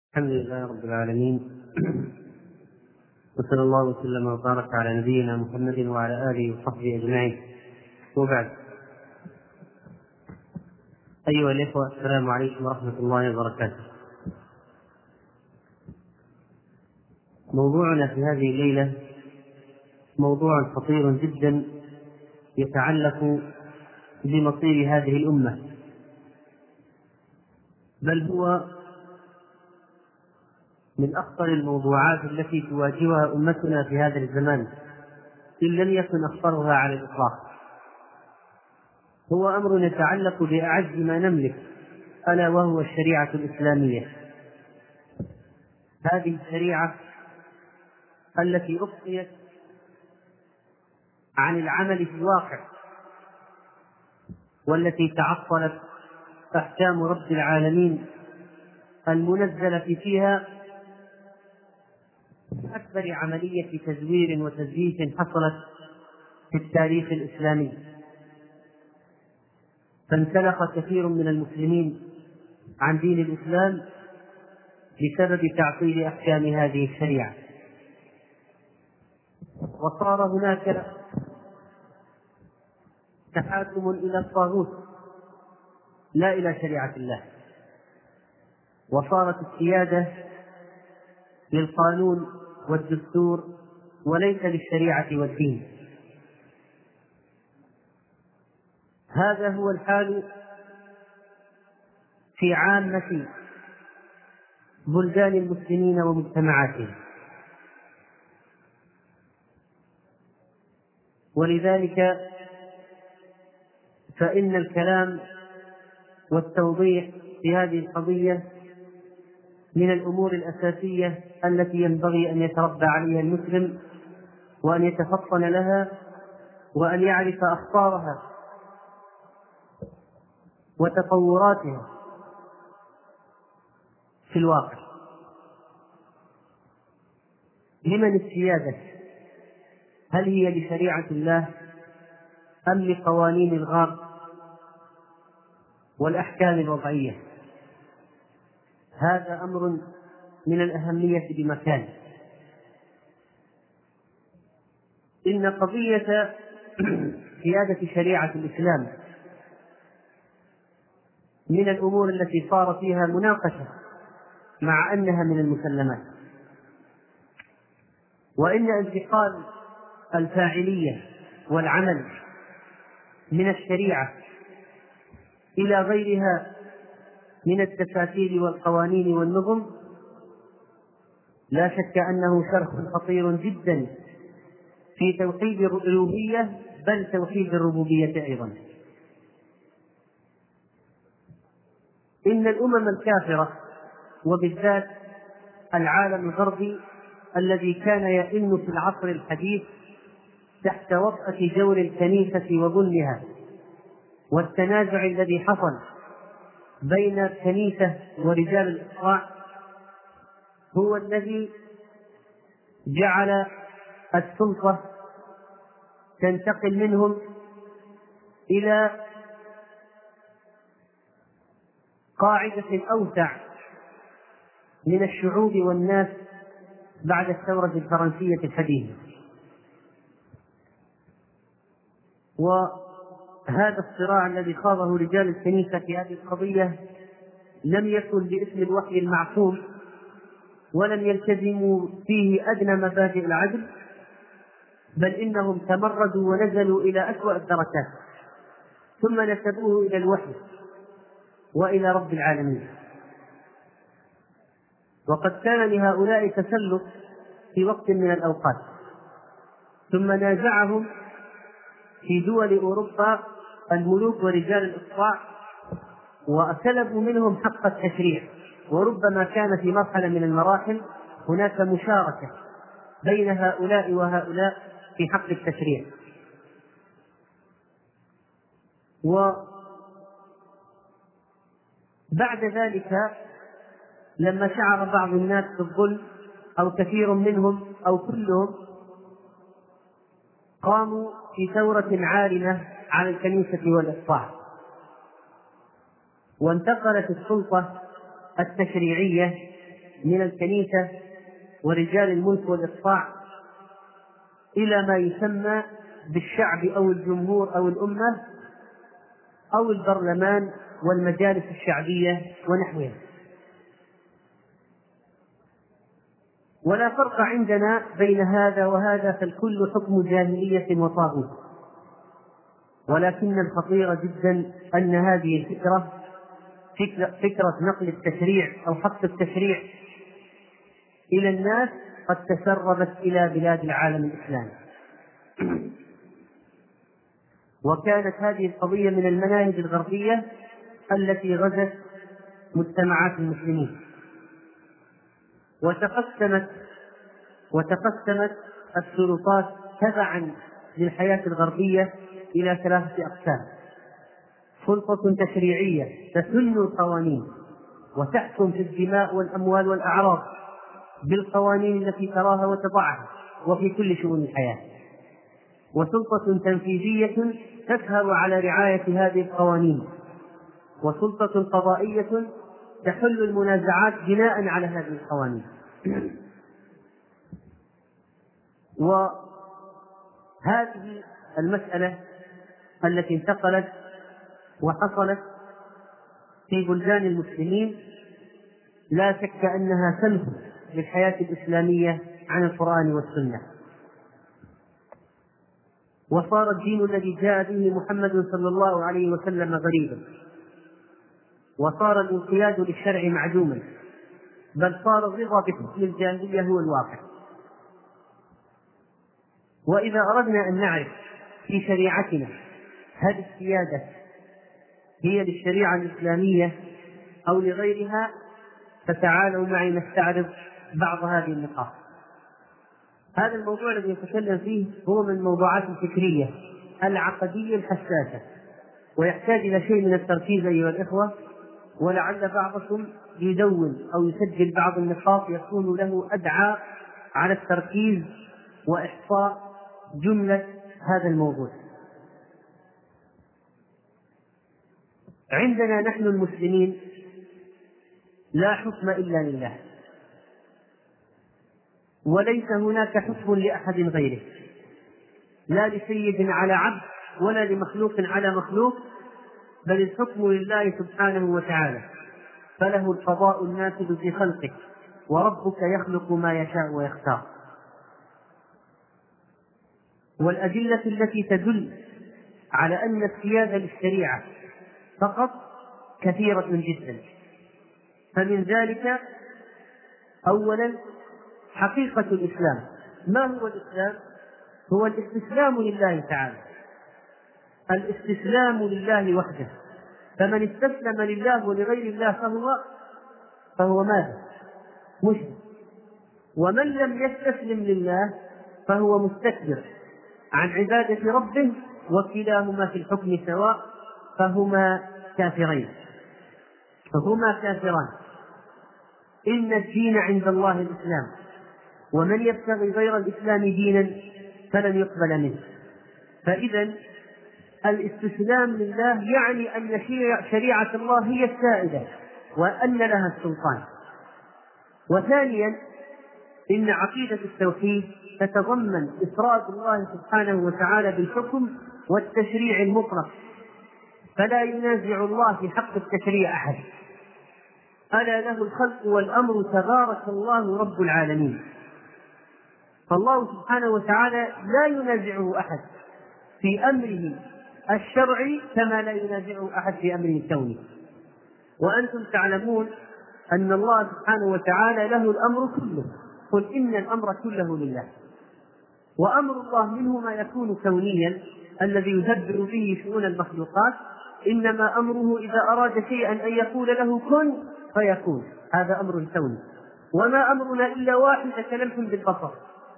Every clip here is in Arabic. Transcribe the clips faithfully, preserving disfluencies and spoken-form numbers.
الحمد لله رب العالمين، وصلى الله وسلم وبارك على نبينا محمد وعلى آله وصحبه أجمعين، وبعد. أيها الإخوة، السلام عليكم ورحمة الله وبركاته. موضوعنا في هذه الليلة موضوع خطير جدا يتعلق بمصير هذه الأمة، بل هو من أخطر الموضوعات التي تواجهها أمتنا في هذا الزمان، إن لم يكن أخطرها على الإطلاق. هو أمر يتعلق بأعز ما نملك، ألا وهو الشريعة الإسلامية. هذه الشريعة التي أبقيت عن العمل في الواقع، والتي تعطلت أحكام رب العالمين المنزلة فيها أكبر عملية تزوير وتزييف حصلت في التاريخ الإسلامي، فانسلخ كثير من المسلمين عن دين الإسلام بسبب تعطيل أحكام هذه الشريعة، وصار هناك تحاكم إلى الطاغوت لا إلى شريعة الله، وصارت السيادة للقانون والدستور وليس للشريعة والدين. هذا هو الحال في عامة بلدان المسلمين ومجتمعاتهم، ولذلك فإن الكلام والتوضيح في هذه القضية من الأمور الأساسية التي ينبغي أن يتربى عليها المسلم، وأن يتفطن لها، وأن يعرف أخطارها وتطوراتها في الواقع. لمن السيادة؟ هل هي لشريعة الله أم لقوانين الغار والأحكام الوضعية؟ هذا أمر من الأهمية بمكان. إن قضية سيادة شريعة الإسلام من الأمور التي صار فيها مناقشة مع أنها من المسلمات، وإن انتقال الفاعلية والعمل من الشريعة إلى غيرها من التفاسير والقوانين والنظم لا شك أنه شرخ خطير جدا في توحيد الألوهية، بل توحيد الربوبية أيضا. إن الأمم الكافرة، وبالذات العالم الغربي الذي كان يئن في العصر الحديث تحت وطأة جور الكنيسة وظلمها والتنازع الذي حصل بين الكنيسة ورجال الإسراء، هو الذي جعل السلطة تنتقل منهم إلى قاعدة أوسع من الشعوب والناس بعد الثورة الفرنسية الحديثة. وهذا الصراع الذي خاضه رجال الكنيسة في هذه القضية لم يكن باسم الوحي المعصوم، ولم يلتزموا فيه أدنى مبادئ العدل، بل إنهم تمردوا ونزلوا إلى أسوأ الدركات، ثم نسبوه إلى الوحي وإلى رب العالمين. وقد كان لهؤلاء تسلط في وقت من الأوقات، ثم نازعهم في دول أوروبا الملوك ورجال الإقطاع وسلبوا منهم حق التشريع، وربما كان في مرحلة من المراحل هناك مشاركة بين هؤلاء وهؤلاء في حق التشريع. وبعد ذلك لما شعر بعض الناس بالظلم أو كثير منهم أو كلهم، قاموا في ثورة عارمة على الكنيسة والإقطاع، وانتقلت السلطة التشريعية من الكنيسة ورجال الملك والإقطاع إلى ما يسمى بالشعب أو الجمهور أو الأمة أو البرلمان والمجالس الشعبية ونحوها. ولا فرق عندنا بين هذا وهذا، فالكل حكم جاهلية وطاغوت. ولكن الخطير جدا أن هذه الفكرة فكرة نقل التشريع أو حق التشريع إلى الناس قد تسربت إلى بلاد العالم الإسلامي. وكانت هذه القضية من المناهج الغربية التي غزت مجتمعات المسلمين، وتقسمت وتقسمت السلطات تبعا للحياة الغربية إلى ثلاثة أقسام: سلطة تشريعية تسن القوانين وتحكم في الدماء والأموال والأعراض بالقوانين التي تراها وتضعها وفي كل شؤون الحياة، وسلطة تنفيذية تسهر على رعاية هذه القوانين، وسلطة قضائية تحل المنازعات بناء على هذه القوانين. وهذه المسألة التي انتقلت وحصلت في بلدان المسلمين لا شك أنها سلب للحياة الإسلامية عن القرآن والسنة، وصار الدين الذي جاء به محمد صلى الله عليه وسلم غريبا، وصار الانقياد للشرع معدوما، بل صار الرضا بحكم الجاهلية هو الواقع. وإذا أردنا أن نعرف في شريعتنا هل السيادة هي للشريعة الإسلامية أو لغيرها، فتعالوا معي نستعرض بعض هذه النقاط. هذا الموضوع الذي نتكلم فيه هو من الموضوعات الفكرية العقدية الحساسة، ويحتاج إلى شيء من التركيز أيها الإخوة، ولعل بعضكم يدون أو يسجل بعض النقاط يكون له أدعى على التركيز وإحصاء جملة هذا الموضوع. عندنا نحن المسلمين لا حكم إلا لله، وليس هناك حكم لأحد غيره، لا لسيد على عبد ولا لمخلوق على مخلوق، بل الحكم لله سبحانه وتعالى، فله القضاء النافذ في خلقه، وربك يخلق ما يشاء ويختار. والأدلة التي تدل على أن السيادة للشريعة فقط كثيرة جدا، فمن ذلك أولا حقيقة الإسلام. ما هو الإسلام؟ هو الاستسلام لله تعالى، الاستسلام لله وحده. فمن استسلم لله ولغير الله فهو فهو ماذا؟ مشرك. ومن لم يستسلم لله فهو مستكبر عن عبادة ربه، وكلاهما في الحكم سواء، فهما كافرين فهما كافران. إن الدين عند الله الإسلام، ومن يبتغي غير الإسلام دينا فلن يقبل منه. فإذا الاستسلام لله يعني أن شريعة الله هي السائدة وأن لها السلطان. وثانيا إن عقيدة التوحيد تتضمن إفراد الله سبحانه وتعالى بالحكم والتشريع المطلق، فلا ينازع الله في حق التشريع أحد، ألا له الخلق والأمر تبارك الله رب العالمين. فالله سبحانه وتعالى لا ينازعه أحد في أمره الشرعي كما لا ينازعه أحد في أمره الكوني. وأنتم تعلمون أن الله سبحانه وتعالى له الأمر كله، قل إن الأمر كله لله. وأمر الله منه ما يكون كونيا الذي يدبر به شؤون المخلوقات، إنما أمره إذا أراد شيئا أن يقول له كن فيكون، هذا أمر كوني. وما أمرنا إلا واحد كلمح بالبصر،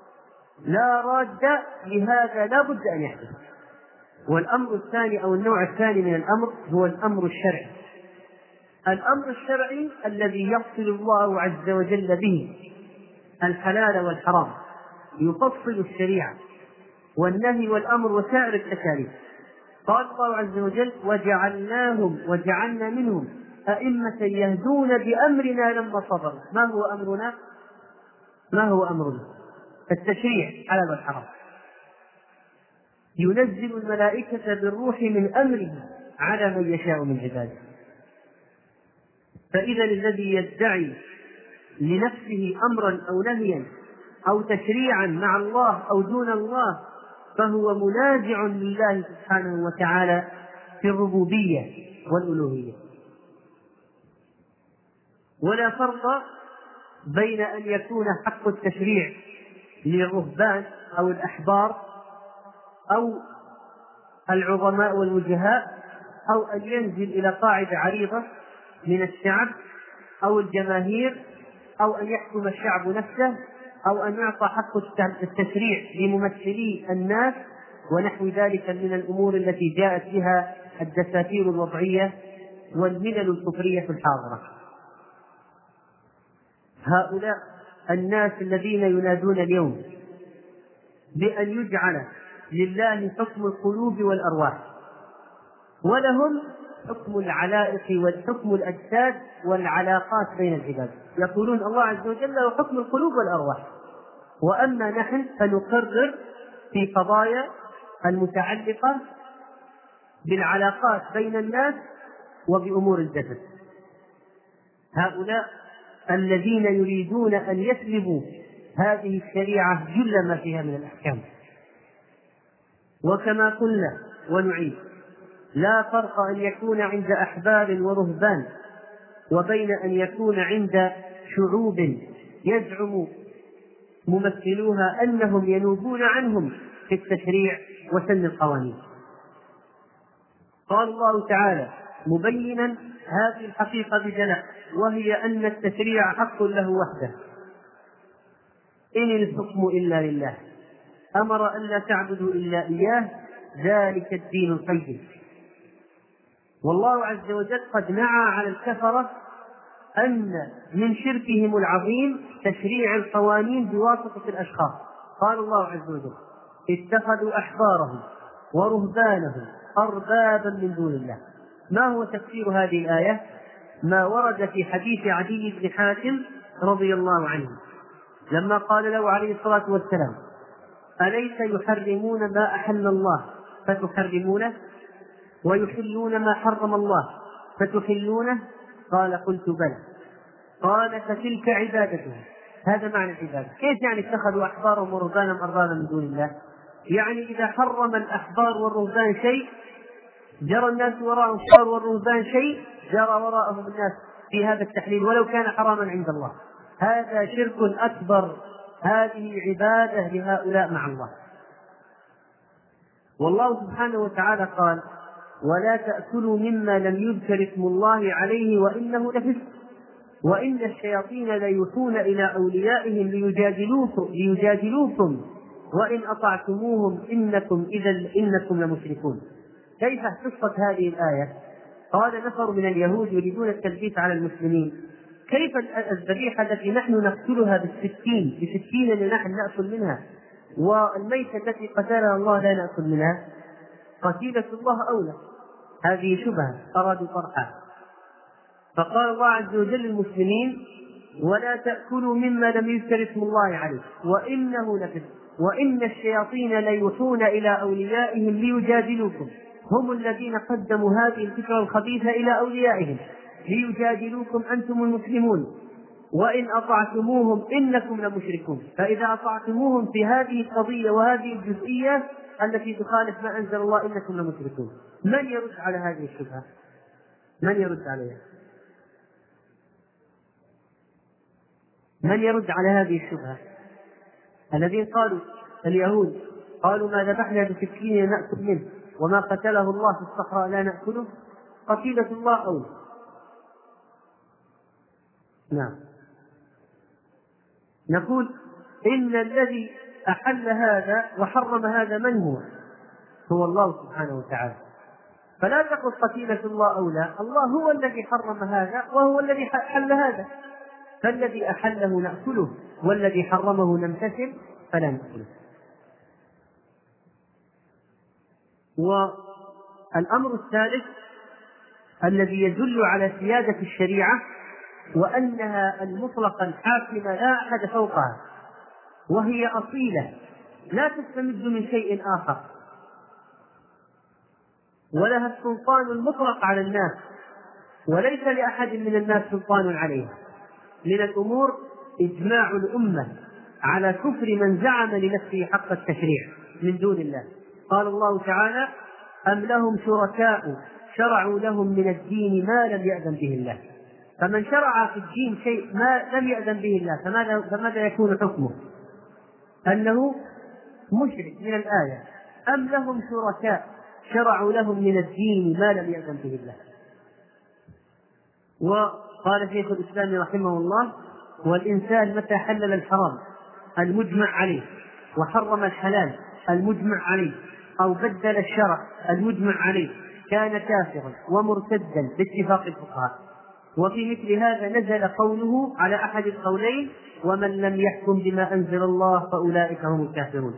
لا راد لهذا، لا بد أن يحدث. والأمر الثاني أو النوع الثاني من الأمر هو الأمر الشرعي. الأمر الشرعي الذي يفصل الله عز وجل به الحلال والحرام، يفصل الشريعة والنهي والأمر وسائر التكاليف. قال الله عز وجل: وجعلناهم وجعلنا منهم أئمة يهدون بأمرنا لما صبروا. ما هو أمرنا؟ ما هو أمرنا؟ التشريع حلال والحرام. ينزل الملائكة بالروح من أمره على من يشاء من عباده. فإذا الذي يدعي لنفسه أمرا أو نهيا أو تشريعا مع الله أو دون الله فهو منازع لله سبحانه وتعالى في الربوبية والألوهية. ولا فرق بين أن يكون حق التشريع للرهبان أو الأحبار أو العظماء والوجهاء، أو أن ينزل إلى قاعدة عريضة من الشعب أو الجماهير، أو أن يحكم الشعب نفسه، أو أن يعطى حق التشريع لممثلي الناس ونحو ذلك من الأمور التي جاءت بها الدساتير الوضعية والملل الكفرية الحاضرة. هؤلاء الناس الذين ينادون اليوم بأن يجعل لله حكم القلوب والأرواح ولهم حكم العلائق والحكم الأجساد والعلاقات بين العباد، يقولون الله عز وجل له حكم القلوب والأرواح، وأما نحن فنقرر في قضايا المتعلقة بالعلاقات بين الناس وبأمور الجسد. هؤلاء الذين يريدون أن يسلبوا هذه الشريعة جل ما فيها من الأحكام. وكما قلنا ونعيد، لا فرق أن يكون عند أحبار ورهبان وبين أن يكون عند شعوب يزعم ممثلوها أنهم ينوبون عنهم في التشريع وسن القوانين. قال الله تعالى مبينا هذه الحقيقة بجلاء، وهي أن التشريع حق له وحده، إن الحكم إلا لله، أمر أن لا تعبدوا إلا إياه، ذلك الدين القيم. والله عز وجل قد نعى على الكفرة أن من شركهم العظيم تشريع القوانين بواسطة الأشخاص. قال الله عز وجل اتخذوا أحبارهم ورهبانهم أربابا من دون الله. ما هو تفسير هذه الآية؟ ما ورد في حديث عدي بن حاتم رضي الله عنه لما قال له عليه الصلاة والسلام أليس يحرمون ما أحل الله فتحرمونه ويحلون ما حرم الله فتحلونه؟ قال قلت بلى. قال فتلك عبادتهم. هذا معنى العبادة. كيف يعني اتخذوا أحبارهم ورهبانهم أربابا من دون الله؟ يعني إذا حرم الأحبار والرهبان شيء جرى الناس وراء الأحبار والرهبان شيء جرى وراءهم الناس في هذا التحليل ولو كان حراما عند الله. هذا شرك أكبر، هذه عبادة لهؤلاء مع الله. والله سبحانه وتعالى قال ولا تأكلوا مما لم يذكر اسم الله عليه وإنه لفسق وإن الشياطين ليوحون إلى أوليائهم ليجادلوكم, ليجادلوكم وإن أطعتموهم إنكم إذا إنكم لمشركون. كيف قصة هذه الآية؟ قال نفر من اليهود يريدون التلبيس على المسلمين كيف الذبيحة التي نحن نقتلها بالسكين بسكين اللي نحن نأكل منها والميتة التي قتلها الله لا نأكل منها؟ قتيلة الله أولى. هذه شبهة أرادوا طرحها. فقال الله عز وجل للمسلمين ولا تأكلوا مما لم يذكر اسم الله عليه وإنه لفسق وإن الشياطين ليوحون إلى أوليائهم ليجادلوكم. هم الذين قدموا هذه الفكرة الخبيثة إلى أوليائهم ليجادلوكم أنتم المسلمون وإن أطعتموهم إنكم لمشركون. فإذا أطعتموهم في هذه القضية وهذه الجزئية التي تخالف ما أنزل الله إنكم لمشركون. من يرد على هذه الشبهة؟ من يرد عليها؟ من يرد على هذه الشبهة؟ الذين قالوا اليهود قالوا ما ذبحنا بسكين نأكل منه وما قتله الله في الصحراء لا نأكله قتيلة الله أولى. نعم. نقول إن الذي أحل هذا وحرم هذا من هو؟ هو الله سبحانه وتعالى. فلا تقل قتيلة الله أولى، الله هو الذي حرم هذا وهو الذي حل هذا، فالذي أحله نأكله والذي حرمه نمتثل فلا نأكله. والأمر الثالث الذي يدل على سيادة الشريعة وأنها المطلقة الحاكمة لا أحد فوقها، وهي أصيلة لا تستمد من شيء آخر، ولها السلطان المطلق على الناس، وليس لأحد من الناس سلطان عليها. من الأمور إجماع الأمة على كفر من زعم لنفسه حق التشريع من دون الله. قال الله تعالى: أم لهم شركاء شرعوا لهم من الدين ما لم يأذن به الله. فمن شرع في الدين شيء ما لم يأذن به الله فماذا, فماذا يكون حكمه؟ أنه مشرك من الآية: أم لهم شركاء شرعوا لهم من الدين ما لم يأذن به الله. وقال شيخ الإسلام رحمه الله: والإنسان متى حلل الحرام المجمع عليه وحرم الحلال المجمع عليه أو بدل الشرع المجمع عليه كان كافرا ومرتدا باتفاق الفقهاء. وفي مثل هذا نزل قوله على أحد القولين: ومن لم يحكم بما أنزل الله فأولئك هم الكافرون.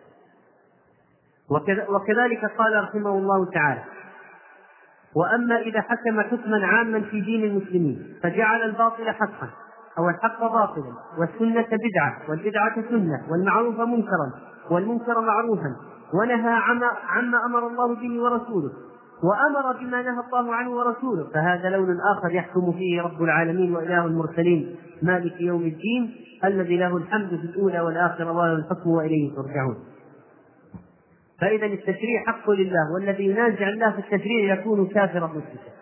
وكذلك قال رحمه الله تعالى: وأما إذا حكم حكما عاما في دين المسلمين فجعل الباطل حقا أو الحق باطلا والسنة بدعة والبدعة سنة والمعروف منكرا والمنكر معروفا ونهى عما أمر الله به ورسوله وأمر بما نهى الله عنه ورسوله، فهذا لون آخر يحكم فيه رب العالمين وإله المرسلين مالك يوم الدين الذي له الحمد في الأولى والآخرة وله الحكم وإليه ترجعون. فإذا التشريع حق لله، والذي ينازع الله في التشريع يكون كافرا مشركا.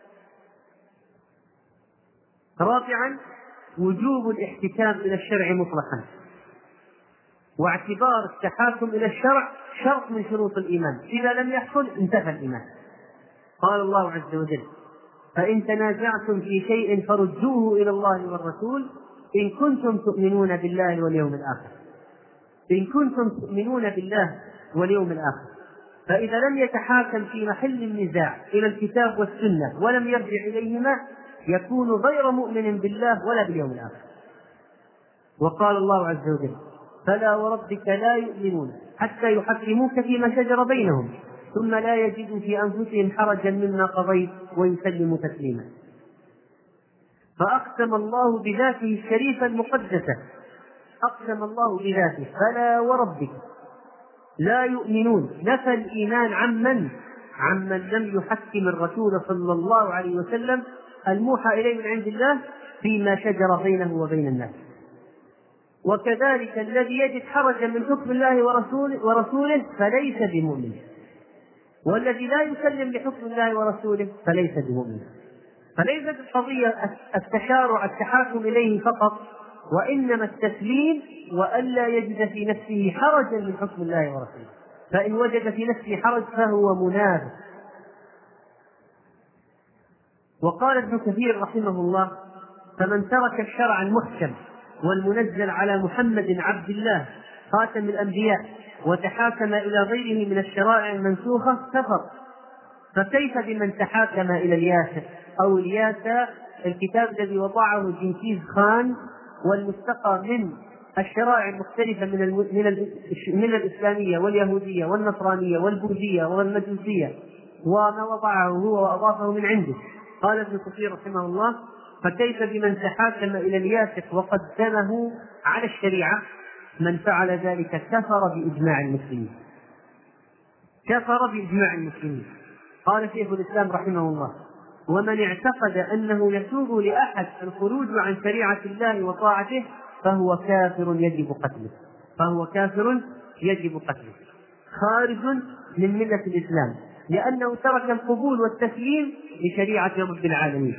رابعا: وجوب الاحتكام إلى الشرع مطلقا، واعتبار التحاكم إلى الشرع شرط من شروط الإيمان، إذا لم يحصل انتفى الإيمان. قال الله عز وجل: فإن تنازعتم في شيء فردوه إلى الله والرسول إن كنتم تؤمنون بالله واليوم الآخر. إن كنتم تؤمنون بالله واليوم الآخر. فإذا لم يتحاكم في محل النزاع إلى الكتاب والسنة ولم يرجع إليهما يكون غير مؤمن بالله ولا باليوم الآخر. وقال الله عز وجل: فلا وربك لا يؤمنون حتى يحكموك فيما شجر بينهم ثم لا يجدوا في أنفسهم حرجا مما قضيت ويسلموا تسليما. فأقسم الله بذاته الشريفة المقدسة، أقسم الله بذاته: فلا وربك لا يؤمنون، نفى الإيمان عمن عمن لم يحكم الرسول صلى الله عليه وسلم الموحى إليه من عند الله فيما شجر بينه وبين الناس. وكذلك الذي يجد حرجا من حكم الله ورسوله, ورسوله فليس بمؤمن، والذي لا يسلم لحكم الله ورسوله فليس بمؤمن. فليست القضية التشارع التحاكم إليه فقط، وإنما التسليم وألا يجد في نفسه حرجا من حكم الله ورسوله، فإن وجد في نفسه حرج فهو منافق. وقال ابن كثير رحمه الله: فمن ترك الشرع المحكم والمنزل على محمد عبد الله خاتم الأنبياء وتحاكم إلى غيره من الشرائع المنسوخة كفر. فكيف بمن تحاكم إلى الياسر أو الياسا، الكتاب الذي وضعه جنكيز خان والمستقى من الشرائع المختلفة من من الإسلامية واليهودية والنصرانية والبوذية والمجوسية وما وضعه هو وأضافه من عنده. قال ابن كثير رحمه الله: فكيف بمن تحاكم إلى الياسق وقدمه على الشريعة؟ من فعل ذلك كفر بإجماع المسلمين، كفر بإجماع المسلمين. قال شيخ الإسلام رحمه الله: ومن اعتقد أنه يسوغ لأحد الخروج عن شريعة الله وطاعته فهو كافر يجب قتله، فهو كافر يجب قتله، خارج من ملة الإسلام، لأنه ترك القبول والتسليم لشريعة رب العالمين.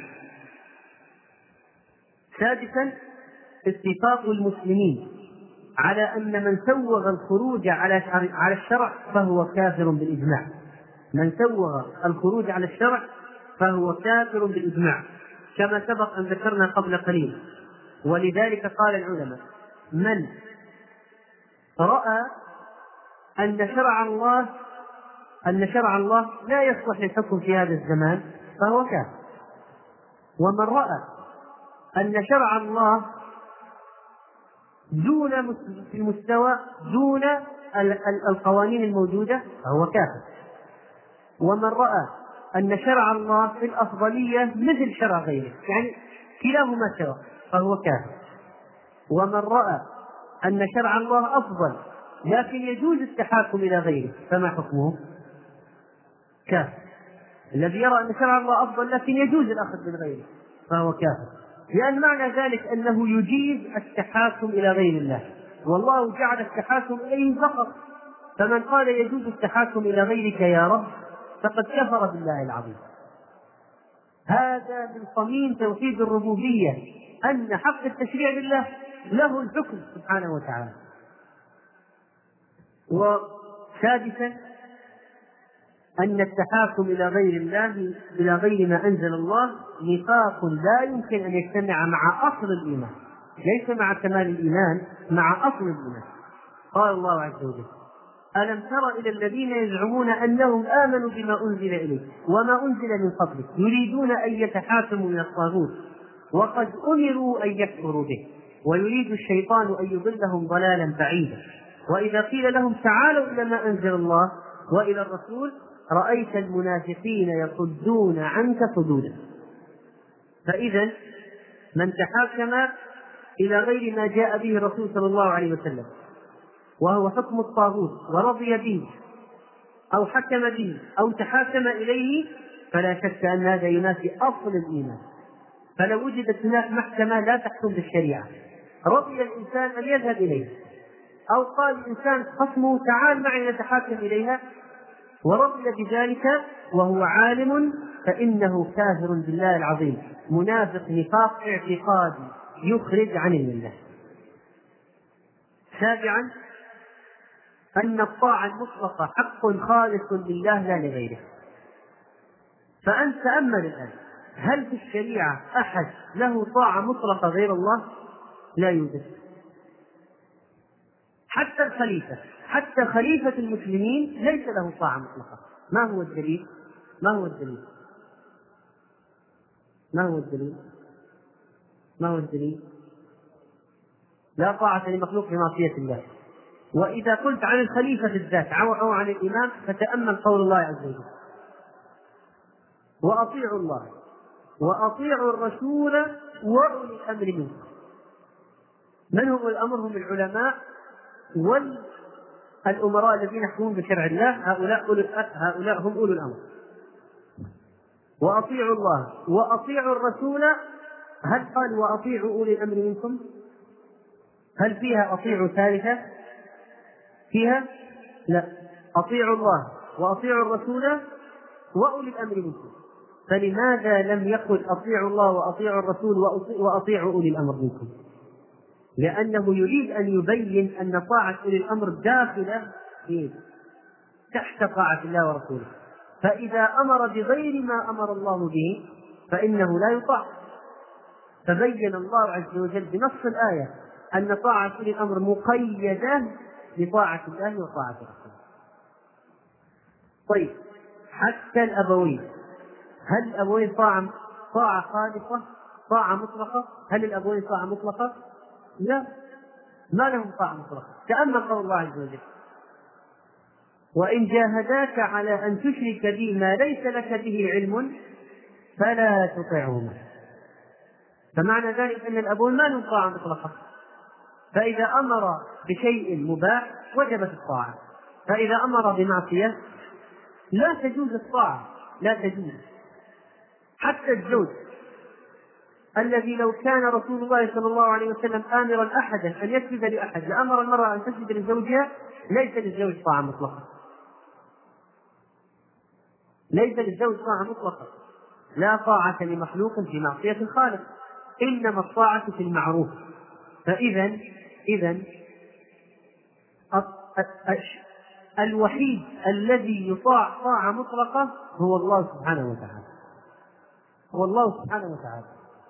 سادسا: اتفاق المسلمين على أن من سوغ الخروج على الشرع فهو كافر بالإجماع. من سوغ الخروج على الشرع فهو كافر بالإجماع، كما سبق أن ذكرنا قبل قليل. ولذلك قال العلماء: من رأى أن شرع الله أن شرع الله لا يصلح للحكم في هذا الزمان فهو كافر، ومن رأى أن شرع الله دون في المستوى دون القوانين الموجودة فهو كافر، ومن رأى أن شرع الله في الأفضلية مثل شرع غيره، يعني كلاهما سواء، فهو كافر. ومن رأى أن شرع الله أفضل لكن يجوز التحاكم إلى غيره فما حكمه؟ كافر. الذي يرى أن شرع الله أفضل لكن يجوز الأخذ من غيره فهو كافر، لأن معنى ذلك أنه يجيز التحاكم إلى غير الله، والله جعل التحاكم إليه فقط. فمن قال يجوز التحاكم إلى غيرك يا رب فقد كفر بالله العظيم. هذا من صميم توحيد الربوبية، أن حق التشريع لله له الحكم سبحانه وتعالى. وسادسا أن التحاكم إلى غير الله إلى غير ما أنزل الله نفاق لا يمكن أن يجتمع مع أصل الإيمان، ليس مع كمال الإيمان، مع أصل الإيمان. قال الله عز وجل: ألم تر إلى الذين يزعمون أنهم آمنوا بما أنزل إليك وما أنزل من قبلك يريدون أن يتحاكموا إلى الطاغوت وقد أمروا أن يكفروا به ويريد الشيطان أن يضلهم ضلالا بعيدا وإذا قيل لهم تعالوا إلى ما أنزل الله وإلى الرسول رأيت المنافقين يصدون عنك صدودا. فإذا من تحاكم إلى غير ما جاء به الرسول صلى الله عليه وسلم وهو حكم الطاغوت ورضي به أو حكم به أو تحاكم إليه فلا شك أن هذا ينافي أصل الإيمان. فلو وجدت هناك محكمة لا تحكم بالشريعة رضي الإنسان أن يذهب إليه، أو قال الإنسان خصمه تعال معي نتحاكم إليها ورضي بذلك وهو عالم، فإنه كافر بالله العظيم، منافق نفاق اعتقادي يخرج عن الملة. سابعا أن الطاعة المطلقة حق خالص لله لا لغيره. فأنت تأمل الآن، هل في الشريعة أحد له طاعة مطلقة غير الله؟ لا يوجد. حتى الخليفة حتى خليفة المسلمين ليس له طاعة مطلقة. ما هو الدليل؟ ما هو الدليل؟ ما هو الدليل؟ ما هو الدليل؟ لا طاعة لمخلوق في معصية الله. وإذا قلت عن الخليفة بالذات أو عن الإمام فتأمل قول الله عز وجل: وأطيعوا الله وأطيعوا الرسول وأولي الأمر منكم. من هم الأمر؟ هم العلماء والأمراء الذين يحكمون بشرع الله، هؤلاء, هؤلاء هم أولو الأمر. وأطيعوا الله وأطيعوا الرسول. هل قال وأطيعوا أولي الأمر منكم؟ هل فيها أطيعوا ثالثة؟ فيها؟ لا. أطيعوا الله وأطيعوا الرسول وأولي الأمر منكم. فلماذا لم يقل أطيعوا الله وأطيعوا الرسول وأطيعوا أولي الأمر منكم؟ لأنه يريد أن يبين أن طاعة أولي الأمر داخلة تحت طاعة الله ورسوله، فإذا أمر بغير ما أمر الله به فإنه لا يطاع. فبين الله عز وجل بنص الآية أن طاعة أولي الأمر مقيدة بطاعة الله وطاعة رسوله. طيب، حتى الأبوين، هل الأبوين طاعة طاعة خالصة طاعة مطلقة؟ هل الأبوين طاعة مطلقة؟ لا، ما لهم طاعة مطلقة. تأمل قول الله عز وجل: وإن جاهداك على أن تشرك بي ما ليس لك به علم فلا تطعهما. فمعنى ذلك أن الأبوين ما لهم طاعة مطلقة، فإذا أمر بشيء مباح وجبت الطاعة، فإذا أمر بمعصية لا تجوز الطاعة، لا تجوز. حتى الزوج الذي لو كان رسول الله صلى الله عليه وسلم آمرا أحدا أن يسجد لأحد لأمر المرأة أن تسجد لزوجها، ليس للزوج طاعة مطلقة، ليس للزوج طاعة مطلقة. لا طاعة لمخلوق في معصية الخالق، إنما الطاعة في المعروف. فإذا إذا الوحيد الذي يطاع طاعة مطلقة هو الله سبحانه وتعالى، هو الله سبحانه وتعالى.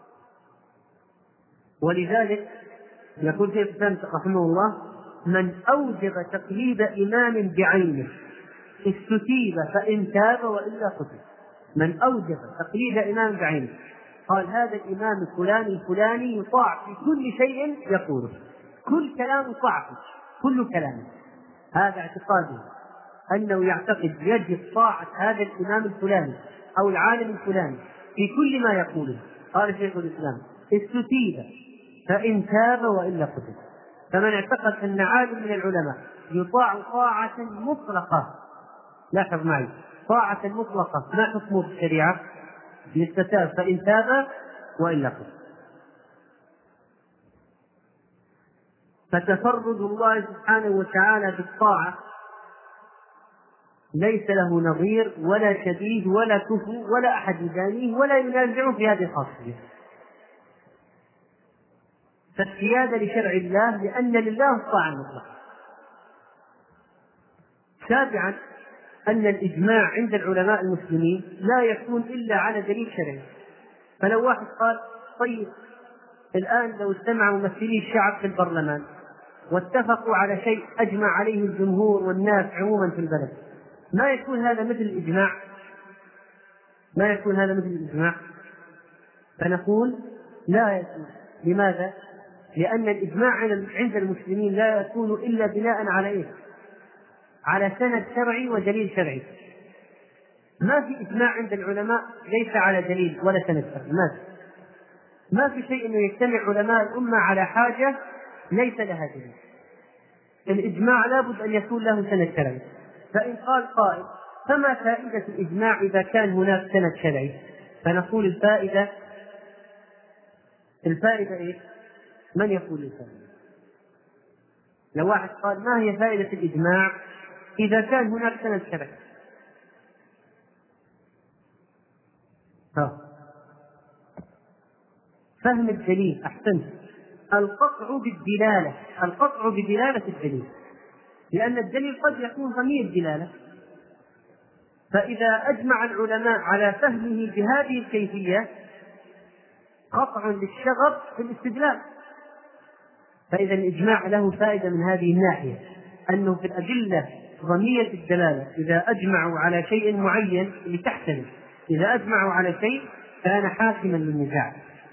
ولذلك يقول شيخ الإسلام رحمه الله: من أوجب تقليد إمام بعينه استتيب فإن تاب وإلا قتل. من أوجب تقليد إمام بعينه، قال هذا الإمام الفلاني الفلاني يطاع في كل شيء يقوله، كل كلام يطاع فيه، كل كلام، هذا اعتقاده أنه يعتقد يجب طاعة هذا الإمام الفلاني أو العالم الفلاني في كل ما يقوله. قال شيخ الإسلام: استتيب فإن تاب وإلا قتل. فمن اعتقد أن عالم من العلماء يطاع طاعة مطلقة، لاحظ معي، طاعة مطلقة ما حكمه في الشريعة؟ يستتاب فإن تاب وإلا قتل. فتفرد الله سبحانه وتعالى بالطاعة ليس له نظير ولا شبيه ولا كفو ولا أحد يدانيه ولا ينازعه في هذه الخاصية. فالسيادة لشرع الله لأن لله الطاعة المطلقة. سابعا أن الإجماع عند العلماء المسلمين لا يكون إلا على دليل شرعي. فلو واحد قال: طيب الآن لو اجتمع ممثلي الشعب في البرلمان واتفقوا على شيء أجمع عليه الجمهور والناس عموما في البلد، ما يكون هذا مثل الإجماع؟ ما يكون هذا مثل الإجماع؟ فنقول لا يكون. لماذا؟ لأن الإجماع عند المسلمين لا يكون إلا بناء على إيه؟ على سند شرعي ودليل شرعي. ما في إجماع عند العلماء ليس على دليل ولا سند شرعي. ما في ما في شيء إنه يجتمع علماء الأمة على حاجة ليس لها دليل. الإجماع لابد أن يكون له سند شرعي. فإن قال قائل: فما فائدة الإجماع إذا كان هناك سند شرعي؟ فنقول الفائدة الفائدة إيه؟ من يقول الفائدة؟ لو واحد قال: ما هي فائدة الإجماع إذا كان هناك سند شرعي؟ ها. فهم الدليل. أحسنت. القطع بالدلالة القطع بدلالة الدليل، لأن الدليل قد يكون ضمير دلالة. فإذا أجمع العلماء على فهمه بهذه الكيفية قطع للشغب في الاستدلال. فإذا الإجماع له فائدة من هذه الناحية، أنه في الأدلة ضمير الدلالة. إذا أجمعوا على شيء معين لتحتمل، إذا أجمعوا على شيء كان حاكما للنزاع.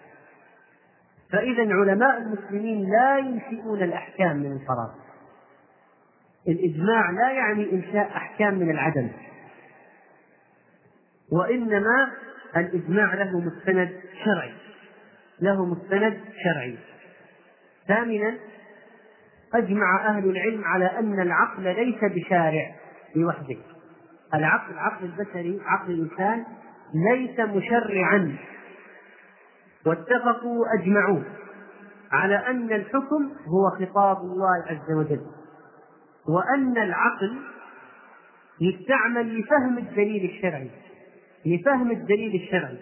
فإذا علماء المسلمين لا ينشئون الأحكام من الفراغ. الإجماع لا يعني إنشاء أحكام من العدم، وإنما الإجماع له مستند شرعي له مستند شرعي. ثامنا: أجمع أهل العلم على أن العقل ليس بشارع لوحده. العقل عقل البشري عقل الإنسان ليس مشرعا. واتفقوا وأجمعوا على أن الحكم هو خطاب الله عز وجل، وأن العقل يستعمل لفهم الدليل الشرعي لفهم الدليل الشرعي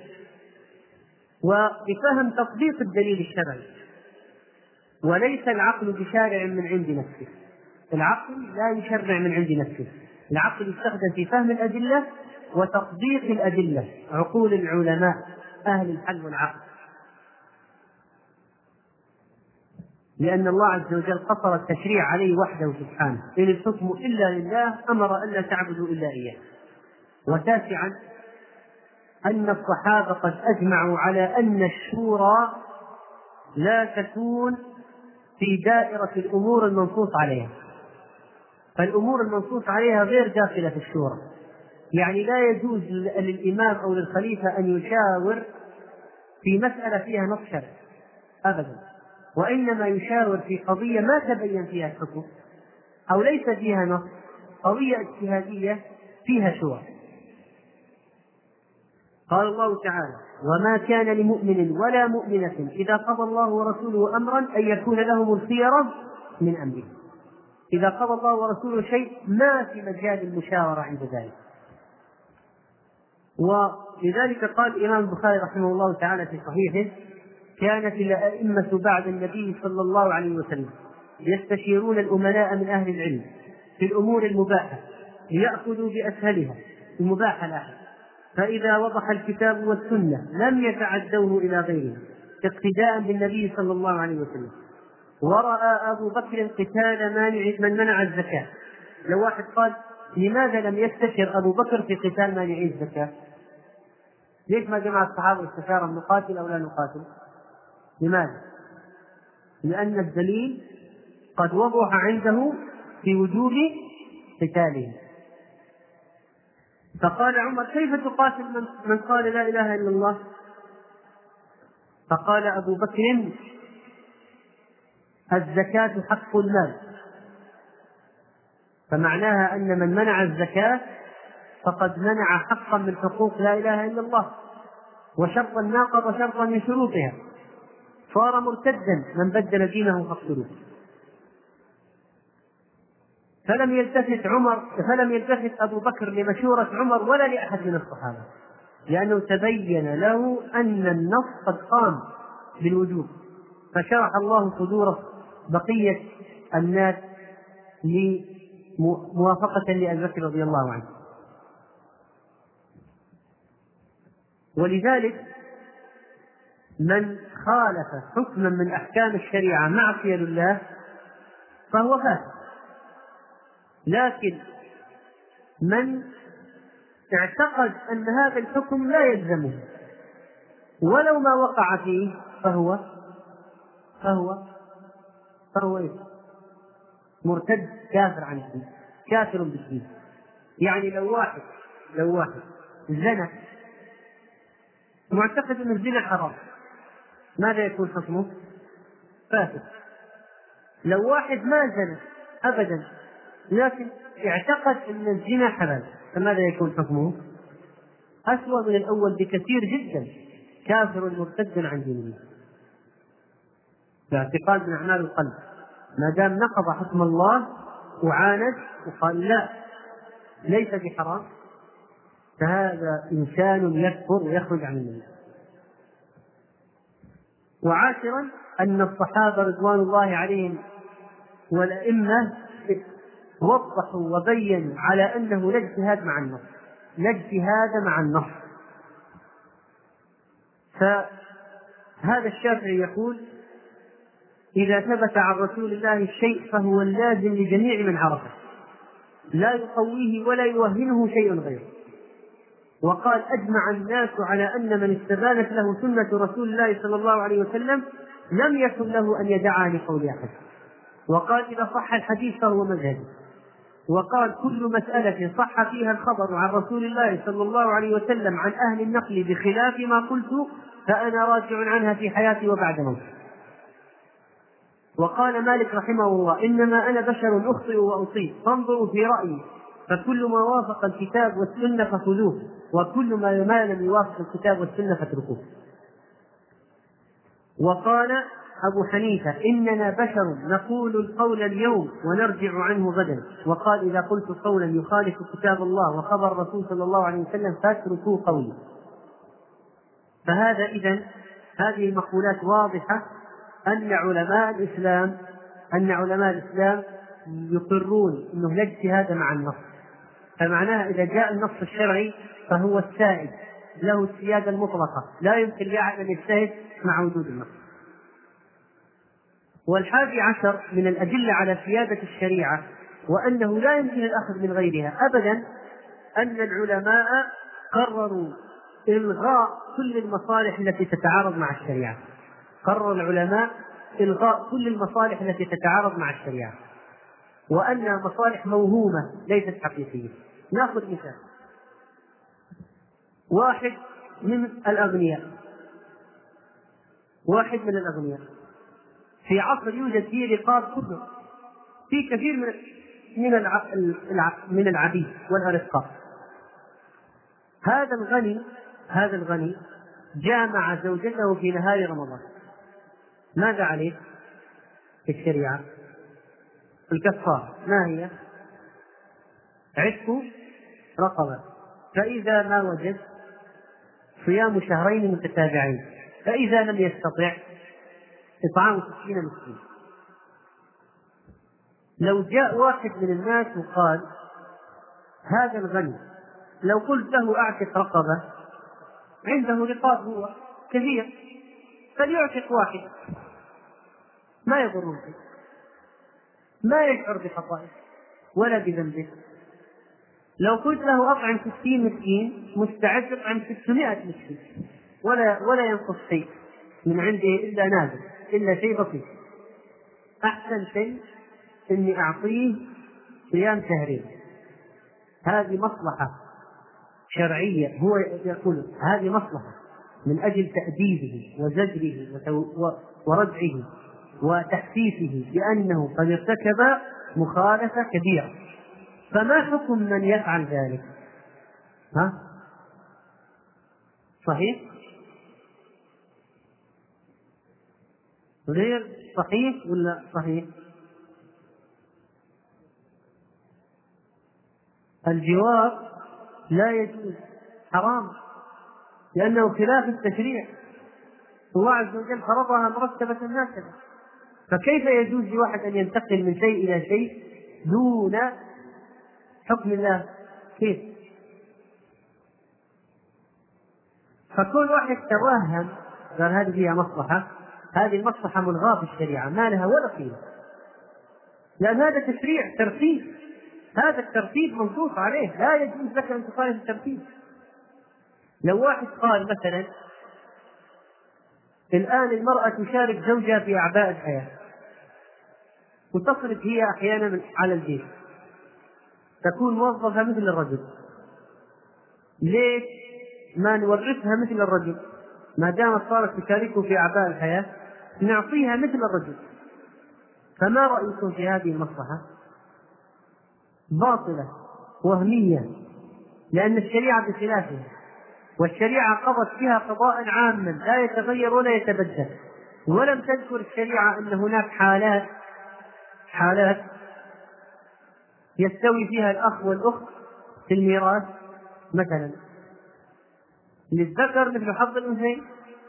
ولفهم تطبيق الدليل الشرعي، وليس العقل بشارع من عند نفسه. العقل لا يشرع من عند نفسه، العقل يستخدم في فهم الأدلة وتطبيق الأدلة، عقول العلماء أهل الحل والعقل. لأن الله عز وجل قصر التشريع عليه وحده سبحانه: إن الحكم إلا لله، أمر ألا تعبدوا إلا إياه. وتاسعا: أن الصحابة قد أجمعوا على أن الشورى لا تكون في دائرة الأمور المنصوص عليها. فالأمور المنصوص عليها غير داخلة في الشورى، يعني لا يجوز للإمام أو للخليفة أن يشاور في مسألة فيها نص شرعي أبدا، وإنما يشاور في قضية ما تبين فيها الحكم أو ليس فيها نص، قضية اجتهادية فيها شورى. قال الله تعالى: وما كان لمؤمن ولا مؤمنة إذا قضى الله ورسوله أمرا أن يكون لهم الخيرة من أمره. إذا قضى الله ورسوله شيء ما في مجال المشاورة عند ذلك. ولذلك قال الإمام البخاري رحمه الله تعالى في صحيحه: كانت الأئمة بعد النبي صلى الله عليه وسلم يستشيرون الأمناء من أهل العلم في الأمور المباحة ليأخذوا بأسهلها المباحة الأحد، فإذا وضح الكتاب والسنة لم يتعدوه إلى غيره اقتداء بالنبي صلى الله عليه وسلم. ورأى أبو بكر قتال مانع من منع الزكاة. لو واحد قال: لماذا لم يستشر أبو بكر في قتال مانعي الزكاة؟ ليش ما جمع الصحابة استشارة نقاتل أو لا نقاتل؟ لماذا؟ لأن الدليل قد وضح عنده في وجوب قتاله. فقال عمر: كيف تقاتل من, من قال لا إله إلا الله؟ فقال أبو بكر: الزكاة حق المال. فمعناها أن من منع الزكاة فقد منع حقا من حقوق لا إله إلا الله، وشرطا ناقض شرطا من شروطها، صار مرتدا من بدل دينه فاقتلوه. فلم يلتفت عمر فلم يلتفت أبو بكر لمشورة عمر ولا لأحد من الصحابة، لأنه تبين له أن النص قد قام بالوجوب، فشرح الله صدور بقية الناس موافقة لأبي بكر رضي الله عنه. ولذلك من خالف حكما من أحكام الشريعة معصية لله فهو فاسق، لكن من اعتقد أن هذا الحكم لا يلزمه ولو ما وقع فيه فهو فهو فهو إيه؟ مرتد كافر عن الدين، كافر بالدين. يعني لو واحد لو واحد زنى معتقد أن الزنا حرام، ماذا يكون حكمه؟ فاسد. لو واحد ما زنى أبدا لكن اعتقد أن الزنا حلال، فماذا يكون حكمه؟ أسوأ من الأول بكثير جدا، كافر مرتد عن دينه. الاعتقاد من أعمال القلب، ما دام نقض حكم الله وعاند وقال لا ليس بحرام فهذا إنسان يكفر ويخرج عن الله. وعاشرا أن الصحابة رضوان الله عليهم والأئمة وضحوا وبينوا على أنه لا اجتهاد مع النص، لا اجتهاد مع النص. فهذا الشافعي يقول: إذا ثبت عن رسول الله الشيء فهو اللازم لجميع من عرفه، لا يقويه ولا يوهنه شيء غيره. وقال: أجمع الناس على أن من استبانت له سنة رسول الله صلى الله عليه وسلم لم يكن له أن يدعها لقول أحد. وقال: إذا صح الحديث فهو مذهبي. وقال: كل مسألة صح فيها الخبر عن رسول الله صلى الله عليه وسلم عن أهل النقل بخلاف ما قلت فأنا راجع عنها في حياتي وبعد موتي. وقال مالك رحمه الله: إنما أنا بشر أخطئ وأصيب، فانظروا في رأيي، فكل ما وافق الكتاب والسنة فخذوه، وكل ما لم يوافق الكتاب والسنة فاتركوه. وقال أبو حنيفة: إننا بشر نقول القول اليوم ونرجع عنه غدا. وقال: إذا قلت قولا يخالف كتاب الله وخبر الرسول صلى الله عليه وسلم فاتركوا قولي. فهذا إذن هذه المقولات واضحة أن علماء الإسلام أن علماء الإسلام يقرون أنه لا اجتهاد مع النص، فمعناها إذا جاء النص الشرعي فهو السائد له السيادة المطلقة، لا يمكن لأحد أن يجتهد مع وجود النص. والحادي عشر من الأدلة على سيادة الشريعة وأنه لا يمكن الأخذ من غيرها أبدا أن العلماء قرروا إلغاء كل المصالح التي تتعارض مع الشريعة. قرر العلماء إلغاء كل المصالح التي تتعارض مع الشريعة، وأنها مصالح موهومة ليست حقيقية. نأخذ مثال: واحد من الأغنياء واحد من الأغنياء في عصر يوجد فيه رقاب كبرى في كثير من من الع... من العبيد والأرقاء. هذا الغني هذا الغني جامع زوجته في نهار رمضان، ماذا عليه في الشريعة؟ الكفارة ما هي؟ عتق رقبة، فإذا ما وجد صيام شهرين متتابعين، فإذا لم يستطع إطعام ستين مسكين. لو جاء واحد من الناس وقال: هذا الغني لو قلت له أعتق رقبة، عنده رقاب هو كثير، فليعتق واحد ما يضره، ما يشعر بخطائه ولا بذنبه. لو قلت له أطعم ستين مسكين، مستعد يطعم ستمائة مسكين ولا ولا ينقص شيء من عنده إلا نازل إلا شيء بسيط. أحسن شيء إني أعطيه صيام شهرين، هذه مصلحة شرعية هو يقول هذه مصلحة من أجل تأديبه وزجره وردعه وتحسيسه بأنه قد ارتكب مخالفة كبيرة، فما حكم من يفعل ذلك؟ ها؟ صحيح؟ غير صحيح ولا صحيح؟ الجواب لا يجوز، حرام، لأنه خلاف التشريع. الله عز وجل فرضها مرتبة هكذا، فكيف يجوز لواحد أن ينتقل من شيء إلى شيء دون حكم الله؟ كيف؟ فكل واحد توهم قال هذه فيها مصلحة، هذه المصلحة ملغاة في الشريعة، ما لها ولا قيمة، لأن هذا تشريع ترتيب، هذا الترتيب منصوص عليه، لا يجوز لك أن تخالف الترتيب. لو واحد قال مثلا الآن المرأة تشارك زوجها في أعباء الحياة وتصرف هي أحيانا على البيت، تكون موظفة مثل الرجل، ليش ما نورثها مثل الرجل؟ ما دامت صارت تشاركه في أعباء الحياة نعطيها مثل الرجل. فما رأيكم في هذه المصلحة؟ باطلة وهمية، لأن الشريعة بخلافها، والشريعة قضت فيها قضاء عاما لا يتغير ولا يتبدل، ولم تذكر الشريعة أن هناك حالات حالات يستوي فيها الأخ والأخت في الميراث، مثلا للذكر مثل حظ الأنثيين.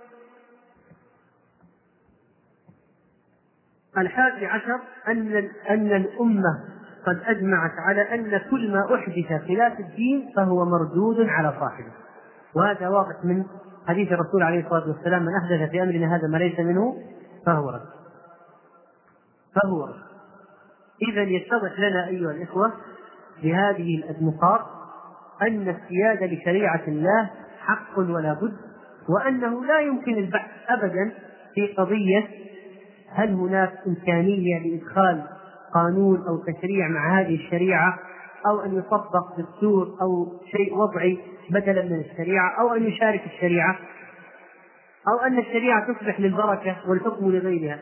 الحادي عشر أن أن الأمة قد أجمعت على أن كل ما أحدث خلاف الدين فهو مردود على صاحبه، وهذا واضح من حديث الرسول عليه الصلاة والسلام: من أحدث في أمرنا هذا ما ليس منه فهو رد فهو رد. إذن يتضح لنا أيها الإخوة بهذه النقاط أن السيادة لشريعة الله حق ولا بد، وأنه لا يمكن البحث أبدا في قضية هل هناك إمكانية لإدخال قانون أو تشريع مع هذه الشريعة، أو أن يطبق دستور أو شيء وضعي بدلا من الشريعة، أو أن يشارك الشريعة، أو أن الشريعة تصبح للبركة والحكم لغيرها.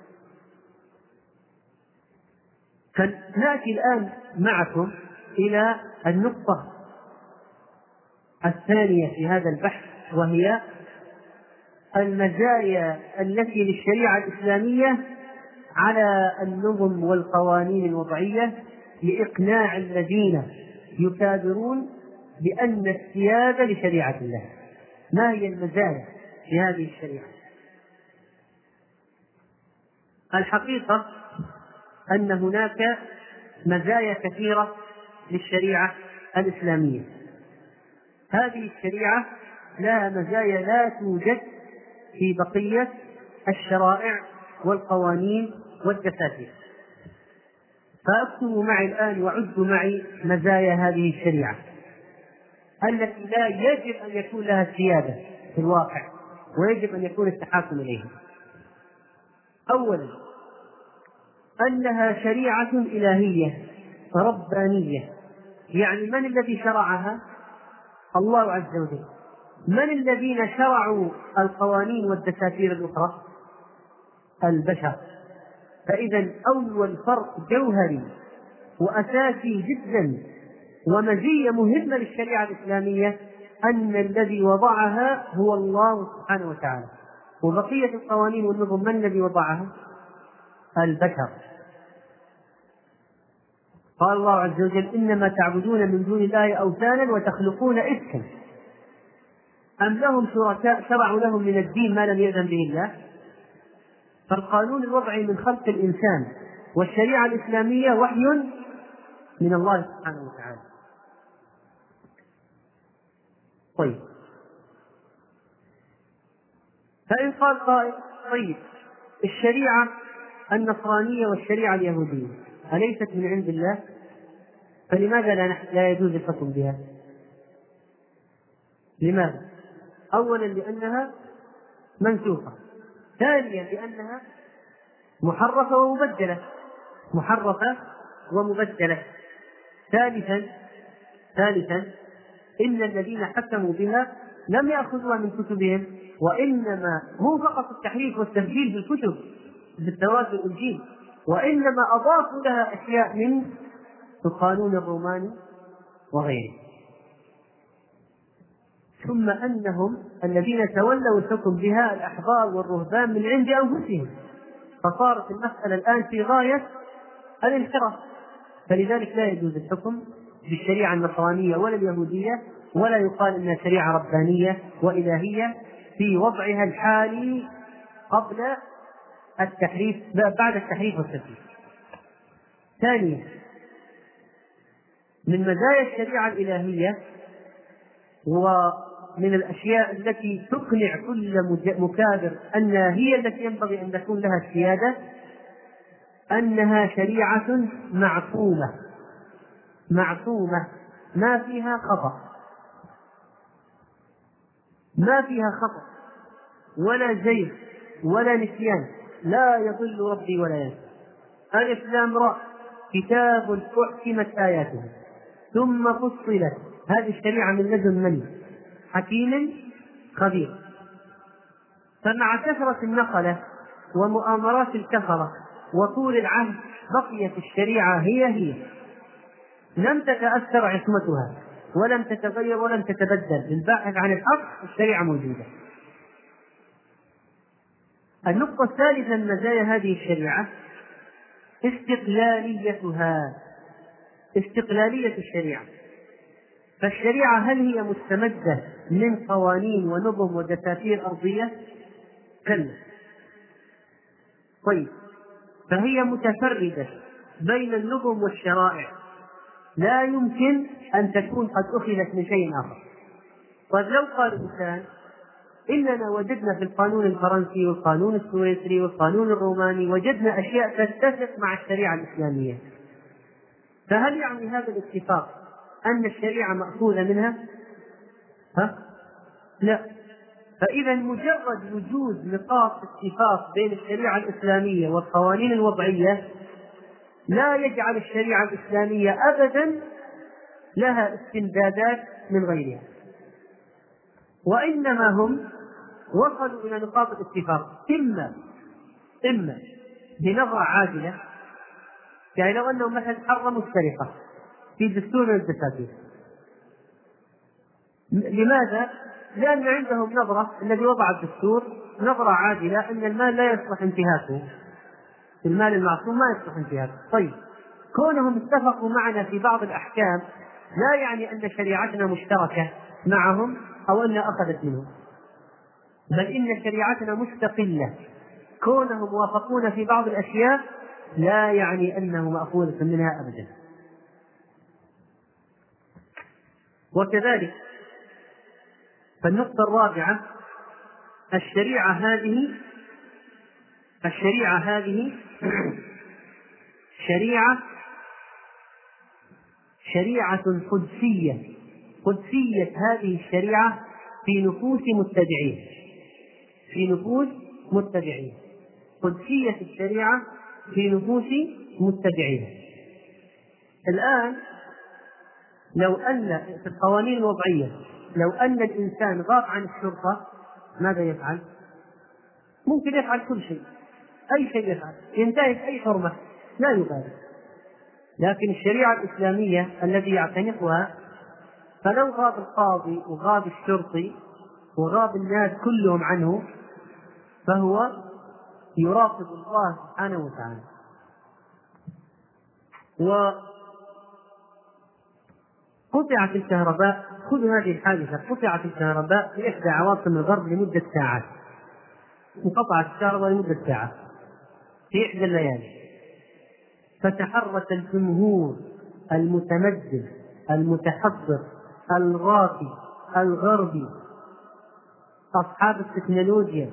فنأتي الآن معكم إلى النقطة الثانية في هذا البحث، وهي المزايا التي للشريعة الإسلامية على النظم والقوانين الوضعية لإقناع الذين يكابرون بأن السيادة لشريعة الله. ما هي المزايا في هذه الشريعة؟ الحقيقة أن هناك مزايا كثيرة للشريعة الإسلامية. هذه الشريعة لها مزايا لا توجد في بقية الشرائع والقوانين والدساتير. فاكتبوا معي الآن وعدوا معي مزايا هذه الشريعة التي لا يجب أن يكون لها سيادة في الواقع، ويجب أن يكون التحاكم إليها. أولا، أنها شريعة إلهية ربانية، يعني من الذي شرعها؟ الله عز وجل. من الذين شرعوا القوانين والدساتير الأخرى؟ البشر. فإذا أول فرق جوهري وأساسي جدا ومزية مهمة للشريعة الإسلامية أن الذي وضعها هو الله سبحانه وتعالى، وبقية القوانين والنظم من الذي وضعها؟ البشر. قال الله عز وجل: إنما تعبدون من دون الله أوثانا وتخلقون إفكا أم لهم شركاء شرعوا لهم من الدين ما لم يأذن به الله. فالقانون الوضعي من خلق الإنسان، والشريعة الإسلامية وحي من الله سبحانه وتعالى. طيب، فإن قال قائل: طيب الشريعة النصرانية والشريعة اليهودية أليست من عند الله؟ فلماذا لا يجوز الحكم بها؟ لماذا؟ أولا لأنها منسوخة، ثانيا لأنها محرفة ومبدلة محرفة ومبدلة ثالثا ثالثا إن الذين حكموا بها لم يأخذوها من كتبهم، وإنما مو فقط التحريف والتبديل في الكتب في التوراة والإنجيل، وإنما أضافوا لها أشياء من القانون الروماني وغيره. ثم أنهم الذين تولوا الحكم بها الأحبار والرهبان من عند أنفسهم، فصارت المسألة الآن في غاية الانحراف. فلذلك لا يجوز الحكم بالشريعة النصرانية ولا اليهودية، ولا يقال إنها شريعة ربانية وإلهية في وضعها الحالي قبل التحريف، بعد التحريف والتبديل. ثانيا، من مزايا الشريعة الإلهية ومن الأشياء التي تقنع كل مكابر أنها هي التي ينبغي أن تكون لها السيادة، أنها شريعة معصومة معصومة ما فيها خطأ، ما فيها خطأ ولا زيغ ولا نسيان، لا يضل ربي ولا ينسى. ألف لام راء، كتاب أحكمت آياته ثم فصلت. هذه الشريعة من لدن من؟ حكيم خبير. فمع كثرة النقلة ومؤامرات الكفرة وطول العهد بقيت الشريعة هي هي، لم تتأثر عصمتها ولم تتغير ولم تتبدل. للباحث عن الحق الشريعة موجودة. النقطة الثالثة من مزايا هذه الشريعة استقلاليتها، استقلالية الشريعة. فالشريعة هل هي مستمدة من قوانين ونظم ودساتير أرضية؟ كلا. طيب، فهي متفردة بين النظم والشرائع، لا يمكن أن تكون قد أخذت من شيء آخر. طيب، لو قال الإنسان إننا وجدنا في القانون الفرنسي والقانون السويسري والقانون الروماني وجدنا أشياء تتفق مع الشريعة الإسلامية، فهل يعني هذا الاتفاق أن الشريعة مأخوذة منها؟ ها؟ لا. فإذا مجرد وجود نقاط اتفاق بين الشريعة الإسلامية والقوانين الوضعية لا يجعل الشريعة الإسلامية أبدا لها استمدادات من غيرها، وإنما هم وصلوا إلى نقاط الاتفاق إما إما بنظرة عادلة، يعني لو أنهم مثلا حرموا السرقة في دستور من الدساتير. لماذا؟ لأن عندهم نظرة، الذي وضع الدستور نظرة عادلة أن المال لا يصلح انتهاكه، المال المعصوم ما يصلح انتهاكه. طيب، كونهم اتفقوا معنا في بعض الأحكام لا يعني أن شريعتنا مشتركة معهم أو أنها أخذت منهم، بل إن شريعتنا مستقلة. كونهم وافقون في بعض الأشياء لا يعني أنه مأخوذة منها أبدا. وكذلك فالنقطة الرابعة، الشريعة هذه الشريعة هذه شريعة شريعة قدسية. قدسية هذه الشريعة في نفوس متبعين في نفوس متبعين قدسية الشريعة في نفوس متبعين. الآن لو أن في القوانين الوضعية لو أن الإنسان غاب عن الشرطة ماذا يفعل؟ ممكن يفعل كل شيء، أي شيء يفعل، ينتهك أي حرمة لا يبالي. لكن الشريعة الإسلامية الذي يعتنقها، فلو غاب القاضي وغاب الشرطي وغاب الناس كلهم عنه فهو يراقب الله سبحانه وتعالى. وقطعت الكهرباء، خذوا هذه الحادثة، قطعت الكهرباء في إحدى عواصم الغرب لمدة ساعات، انقطعت الكهرباء لمدة ساعة في إحدى الليالي، فتحرك الجمهور المتمدن المتحضر الراقي الغربي أصحاب التكنولوجيا،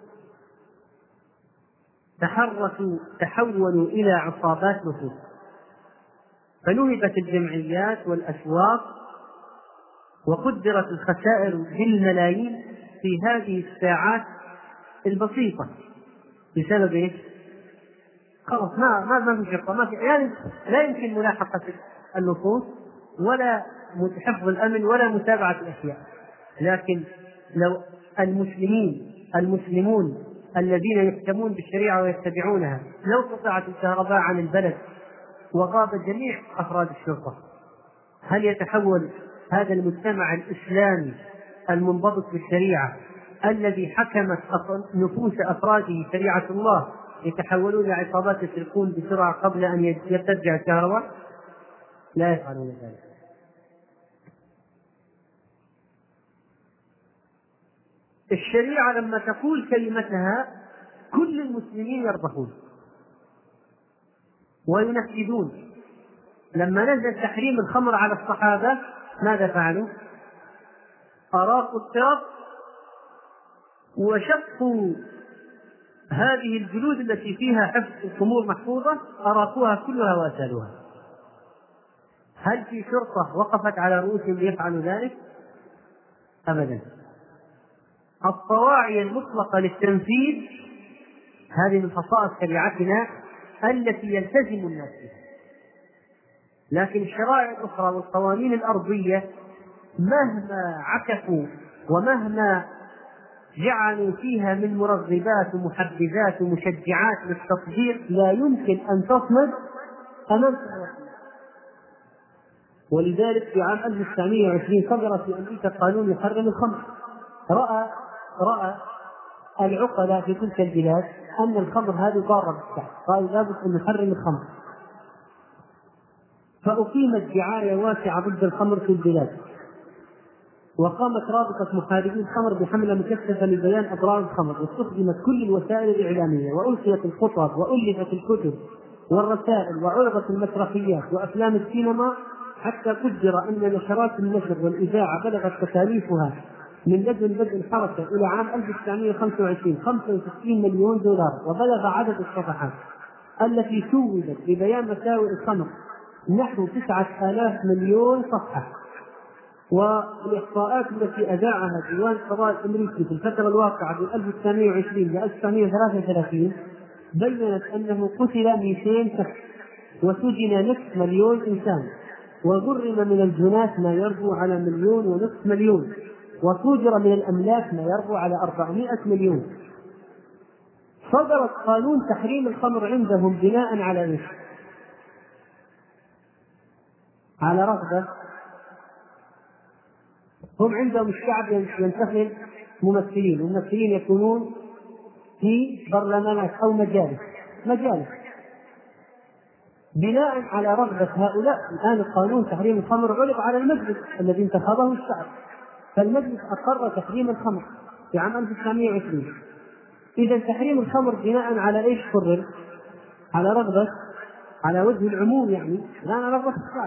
تحركوا تحولوا إلى عصابات نفوذ، فنهبت الجمعيات والأسواق وقدرت الخسائر بالملايين في هذه الساعات البسيطة بسبب ايش؟ خلاص ما ما ما في شرطة، ما في، يعني لا يمكن ملاحقة اللصوص ولا حفظ الأمن ولا متابعة الأشياء. لكن لو المسلمين المسلمون الذين يهتمون بالشريعة ويتبعونها لو قطعت الكهرباء عن البلد وغاب جميع أفراد الشرطة، هل يتحول هذا المجتمع الإسلامي المنضبط بالشريعة الذي حكمت نفوس أفراده شريعة الله يتحولون إلى عصابات يسرقون بسرعة قبل أن ترجع الكهرباء؟ لا يفعلون ذلك. الشريعة لما تقول كلمتها كل المسلمين يرضخون وينفذون. لما نزل تحريم الخمر على الصحابة ماذا فعلوا؟ أراقوا الطرف وشقوا هذه الجلود التي فيها حفظ الخمور محفوظة، أراقوها كلها وأسالوها. هل في شرطة وقفت على رؤوسهم ليفعلوا ذلك؟ أبدا. الطواعي المطلقة للتنفيذ هذه من خصائص شريعتنا التي يلتزم الناس بها. لكن الشرائع الأخرى والقوانين الأرضية مهما عكفوا ومهما جعلوا فيها من مرغبات ومحبذات ومشجعات للتطبيق لا يمكن أن تصمد أمام الرسول. ولذلك في عام ألف وتسعمائة وعشرين صدر في أمريكا قانون يحرم الخمر. رأى رأى العقلاء في تلك البلاد أن الخمر هذه ضارة بالصحة، قالوا لابد أن نحرم الخمر، فأقيمت دعاية واسعة ضد الخمر في البلاد، وقامت رابطة محاربي الخمر بحملة مكثفة لبيان أضرار الخمر، واستخدمت كل الوسائل الإعلامية وألقيت الخطب وألفت الكتب والرسائل وعرضت المسرحيات وأفلام السينما، حتى قدر أن نشرات النشر والإذاعة بلغت تكاليفها من لدن بدء الحركة إلى عام ألف وتسعمائة وخمسة وعشرين خمسة وستين مليون دولار، وبلغ عدد الصفحات التي سوّدت ببيان مساوئ الخمر نحو تسعة آلاف مليون صفحة. والإحصاءات التي أذاعها ديوان القضاء الأمريكي في الفترة الواقعة من ألف وتسعمائة وعشرين إلى ألف وتسعمائة وثلاثة وثلاثين بيّنت أنه قتل مئتين شخص وسجن نصف مليون إنسان، وغرم من الجنات ما يربو على مليون ونصف مليون، وصوجر من الأملاك ما يربو على أربعمائة مليون. صدرت قانون تحريم الخمر عندهم بناء على إيش؟ على رغبة. هم عندهم الشعب ينتخب ممثلين، والممثلين يكونون في برلمانات أو مجالس مجالس بناء على رغبة هؤلاء. الآن قانون تحريم الخمر عرض على المجلس الذي انتخبه الشعب، فالمجلس أقر تحريم الخمر في عام ألف وتسعمائة وعشرين. إذا تحريم الخمر بناء على إيش قرر؟ على رغبة، على وجه العموم، يعني لا على رغبة الشعب،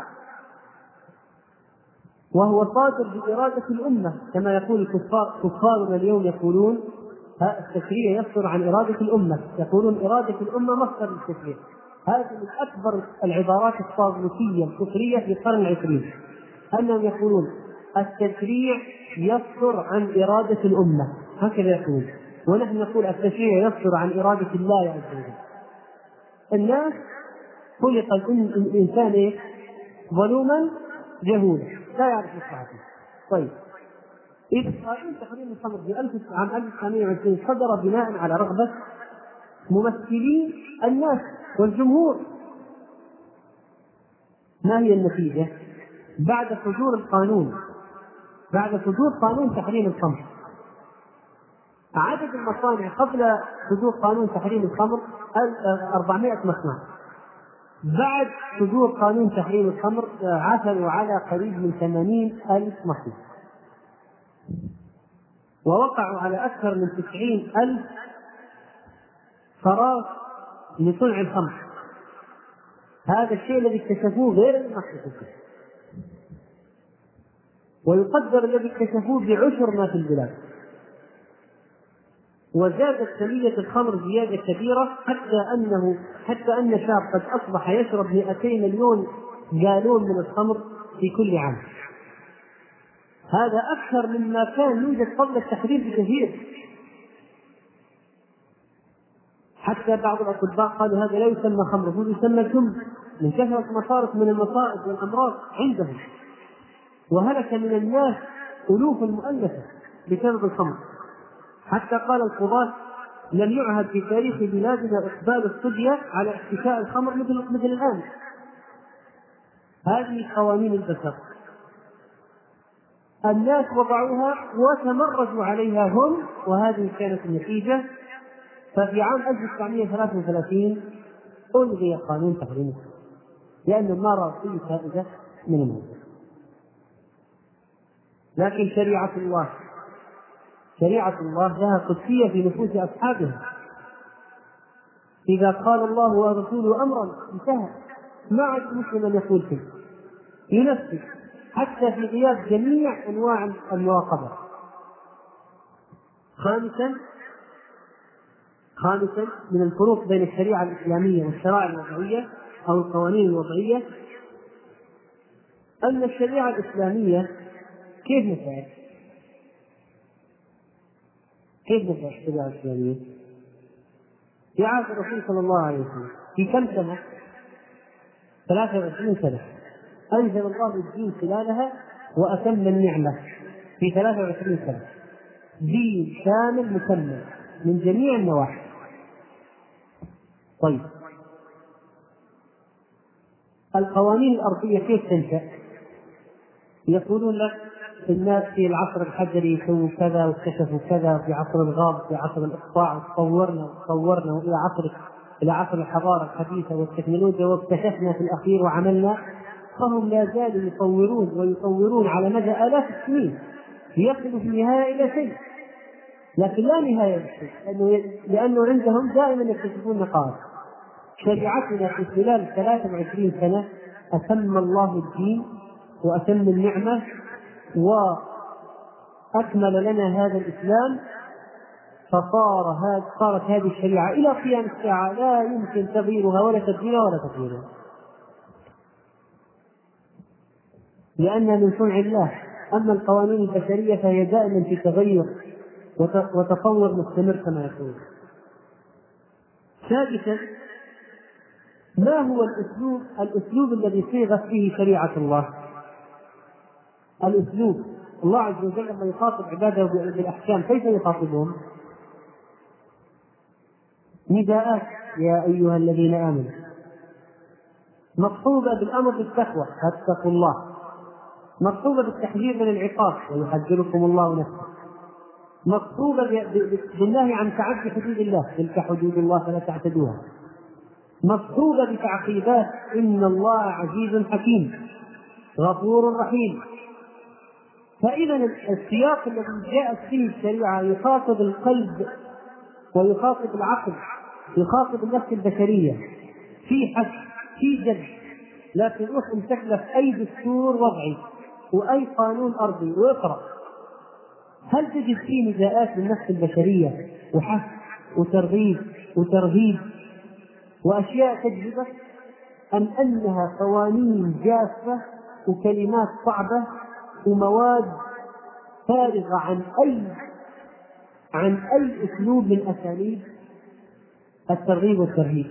وهو صادر بإرادة الأمة كما يقول الكفار. كفارنا اليوم يقولون التشريع يصدر عن إرادة الأمة، يقولون إرادة الأمة مصدر للتشريع. هذه من أكبر العبارات الطاغوتية الكفرية في القرن العشرين، أنهم يقولون التشريع يصدر عن إرادة الأمة، هكذا يقولون، ونحن نقول التشريع يصدر عن إرادة الله عز وجل. الناس خلق الإنسان ظلوما جهولا لا يعرف مصلحته. طيب، إذا قانون تحريم الخمر في عام ألف وتسعمائة وعشرين صدر بناء على رغبة ممثلي الناس والجمهور، ما هي النتيجة؟ بعد صدور القانون بعد صدور قانون تحريم الخمر عدد المصانع قبل صدور قانون تحريم الخمر أربعمائة مصنع، بعد صدور قانون تحريم الخمر عثروا على قريب من ثمانين ألف مصنع، ووقعوا على أكثر من تسعين ألف فراغ لصنع الخمر. هذا الشيء الذي اكتشفوه غير المحدث، ويقدر الذي اكتشفوه بعشر ما في البلاد. وزادت كمية الخمر زيادة كبيرة حتى أنه حتى أن شاب قد أصبح يشرب مئتين مليون جالون من الخمر في كل عام. هذا أكثر مما كان يوجد قبل التحريم بكثير. حتى بعض الأطباء قالوا هذا لا يسمى خمر، هو يسمى سم من كثرة مصارف من المصائب والأمراض عندهم. وهلك من الناس ألوف المؤلفة بسبب الخمر، حتى قال القضاة: لم يعهد في تاريخ بلادنا إقبال الصبية على احتكاء الخمر مثل مثل الآن. هذه قوانين البشر، الناس وضعوها وتمردوا عليها هم، وهذه كانت النتيجة. ففي عام ألف وتسعمائة وثلاثة وثلاثين ألغي قانون تحريم الخمر، لأنه ما رأى أي فائدة من الموضوع. لكن شريعة الله شريعة الله لها قدسية في نفوس أصحابها. إذا قال الله ورسوله أمرا انتهى، ما عاد مسلم أن يقول فيه ينفذ حتى في غياب جميع أنواع المراقبة. خامسا خامسا من الفروق بين الشريعة الإسلامية والشرائع الوضعية أو القوانين الوضعية أن الشريعة الإسلامية كيف نفعل؟ كيف نفعل الشريعة الإسلامية؟ في عهد الرسول صلى الله عليه وسلم في كم سنة؟ ثلاثة وعشرين سنة أنزل الله الدين خلالها وأتم النعمة في ثلاثة وعشرين سنة، دين شامل مكمل من جميع النواحي. طيب، القوانين الأرضية كيف تنشأ؟ يقولون لك الناس في العصر الحجري يسووا كذا واكتشفوا كذا، في عصر الغاب، في عصر الإقطاع، وتطورنا وتطورنا إلى عصر إلى عصر الحضارة الحديثة والتكنولوجيا، واكتشفنا في الأخير وعملنا. فهم لا زالوا يطورون ويطورون على مدى آلاف السنين ليصلوا في النهاية إلى شيء، لكن لا نهاية للشيء، لأنه, لأنه عندهم دائما يكتشفون نقاط. شريعتنا في خلال ثلاثة وعشرين سنة أتم الله الدين وأتم النعمة وأكمل لنا هذا الإسلام، فصار هذا صارت هذه الشريعة إلى قيام الساعة لا يمكن تغييرها ولا تبديلها ولا تغييرها، لأنها من صنع الله. أما القوانين البشرية فهي دائما في تغير وتطور مستمر كما يقول. سادسا، ما هو الأسلوب الأسلوب الذي صيغت به شريعة الله؟ الأسلوب، الله عز وجل لما يخاطب عباده بالأحكام كيف يخاطبهم؟ نداءات: يا أيها الذين آمنوا، مصحوبة بالأمر بالتقوى: فاتقوا الله، مصحوبة بالتحذير من العقاب: ويحذركم الله نفسه، مصحوبة بالنهي عن تعدي حدود الله: تلك حدود الله فلا تعتدوها، مصحوبة بتعقيبات: إن الله عزيز حكيم غفور رحيم. فإذا السياق الذي جاءت فيه الشريعة يخاطب القلب ويخاطب العقل، يخاطب النفس البشرية، في حث، في جد. لكن روح تكلف أي دستور وضعي وأي قانون أرضي واقرأ، هل تجد فيه نداءات للنفس البشرية وحث وترغيب وترهيب وأشياء تجذبك، أم أنها قوانين جافة وكلمات صعبة ومواد فارغة عن أي عن أي أسلوب من أساليب الترغيب والترهيب؟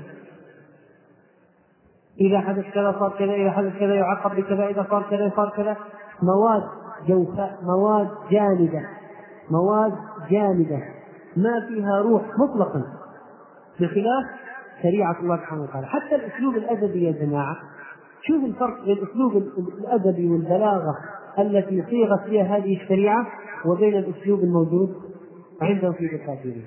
إذا حدث كذا صار كذا، إذا حدث كذا يعاقب بكذا، إذا صار كذا صار كذا. مواد جوفاء، مواد جامدة، مواد جامدة ما فيها روح مطلقا، بخلاف شريعة الله سبحانه وتعالى. حتى الأسلوب الأدبي يا جماعة، شوف الفرق بين الأسلوب الأدبي والبلاغة التي صيغت فيها هذه الشريعة وبين الأسلوب الموجود عندهم في دساتيرهم.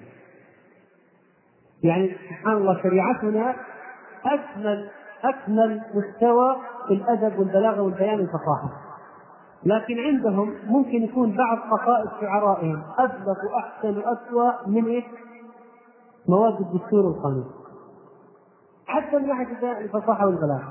يعني سبحان الله، شريعتنا أكمل أكمل مستوى في الأدب والبلاغة والبيان والفصاحة، لكن عندهم ممكن يكون بعض قصائد شعرائهم أبلغ وأحسن وأسوأ من إيه؟ مواد الدستور والقانون، حتى من ناحية الفصاحة والبلاغة.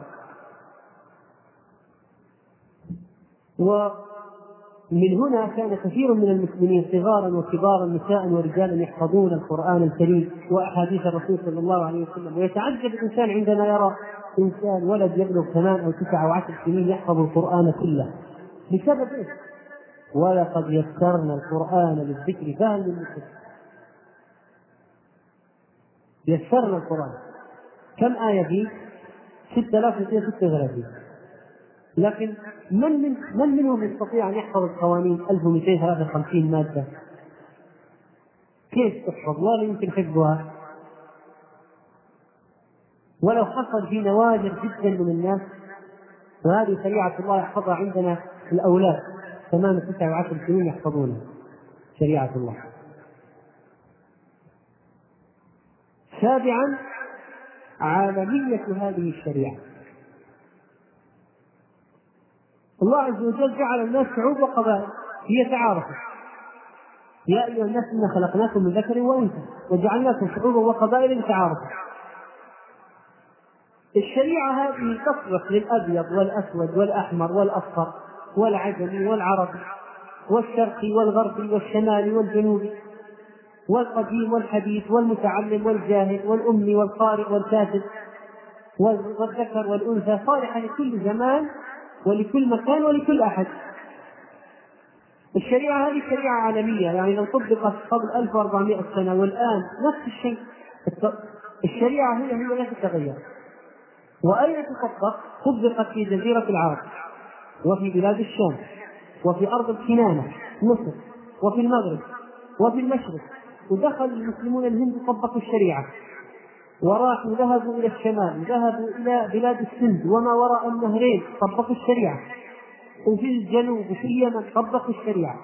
ومن هنا كان كثير من المسلمين صغارا وكبارا نساء ورجالا يحفظون القرآن الكريم وأحاديث الرسول صلى الله عليه وسلم. ويتعجب الإنسان عندما يرى إنسان ولد يبلغ ثمان أو تسع أو عشر سنين يحفظ القرآن كله. بسبب إيه؟ ولقد يسرنا القرآن للذكر فهل من مدكر. يسرنا القرآن، كم آية فيه؟ ستة آلاف وستة وثلاثين. لكن من من من منهم يستطيع أن يحفظ القوانين ألف ومئتين وثلاثة وخمسين مادة؟ كيف تحفظ؟ ولا يمكن حفظها. ولو حصل في نوادر جدا من الناس، وهذه شريعة الله يحفظها عندنا الأولاد ثمان تسع وعشر سنين يحفظونها شريعة الله. سابعا عالمية هذه الشريعة. الله عز وجل جعل الناس شعوب وقبائل ليتعارفوا. يا أيها الناس إنا خلقناكم من ذكر وأنثى وجعلناكم شعوبا وقبائل لتعارفوا. الشريعة هذه تصلح للأبيض والأسود والأحمر والأصفر والعجمي والعربي والشرقي والغربي والشمالي والجنوبي والقديم والحديث والمتعلم والجاهل والأمي والقارئ والكاتب والذكر والأنثى، صالحة لكل زمان ولكل مكان ولكل أحد. الشريعة هذه شريعة عالمية، يعني لو طبقت قبل ألف وأربعمائة سنة والآن نفس الشيء. الشريعة هي هي لا تتغير. وأين تطبق؟ طبقت في جزيرة العرب وفي بلاد الشام وفي أرض الكنانة مصر وفي المغرب وفي المشرق، ودخل المسلمون الهند طبقوا الشريعة، وراحوا ذهبوا إلى الشمال، ذهبوا إلى بلاد السند وما وراء النهرين طبقوا الشريعة، وفي الجنوب وفي اليمن طبقوا الشريعة،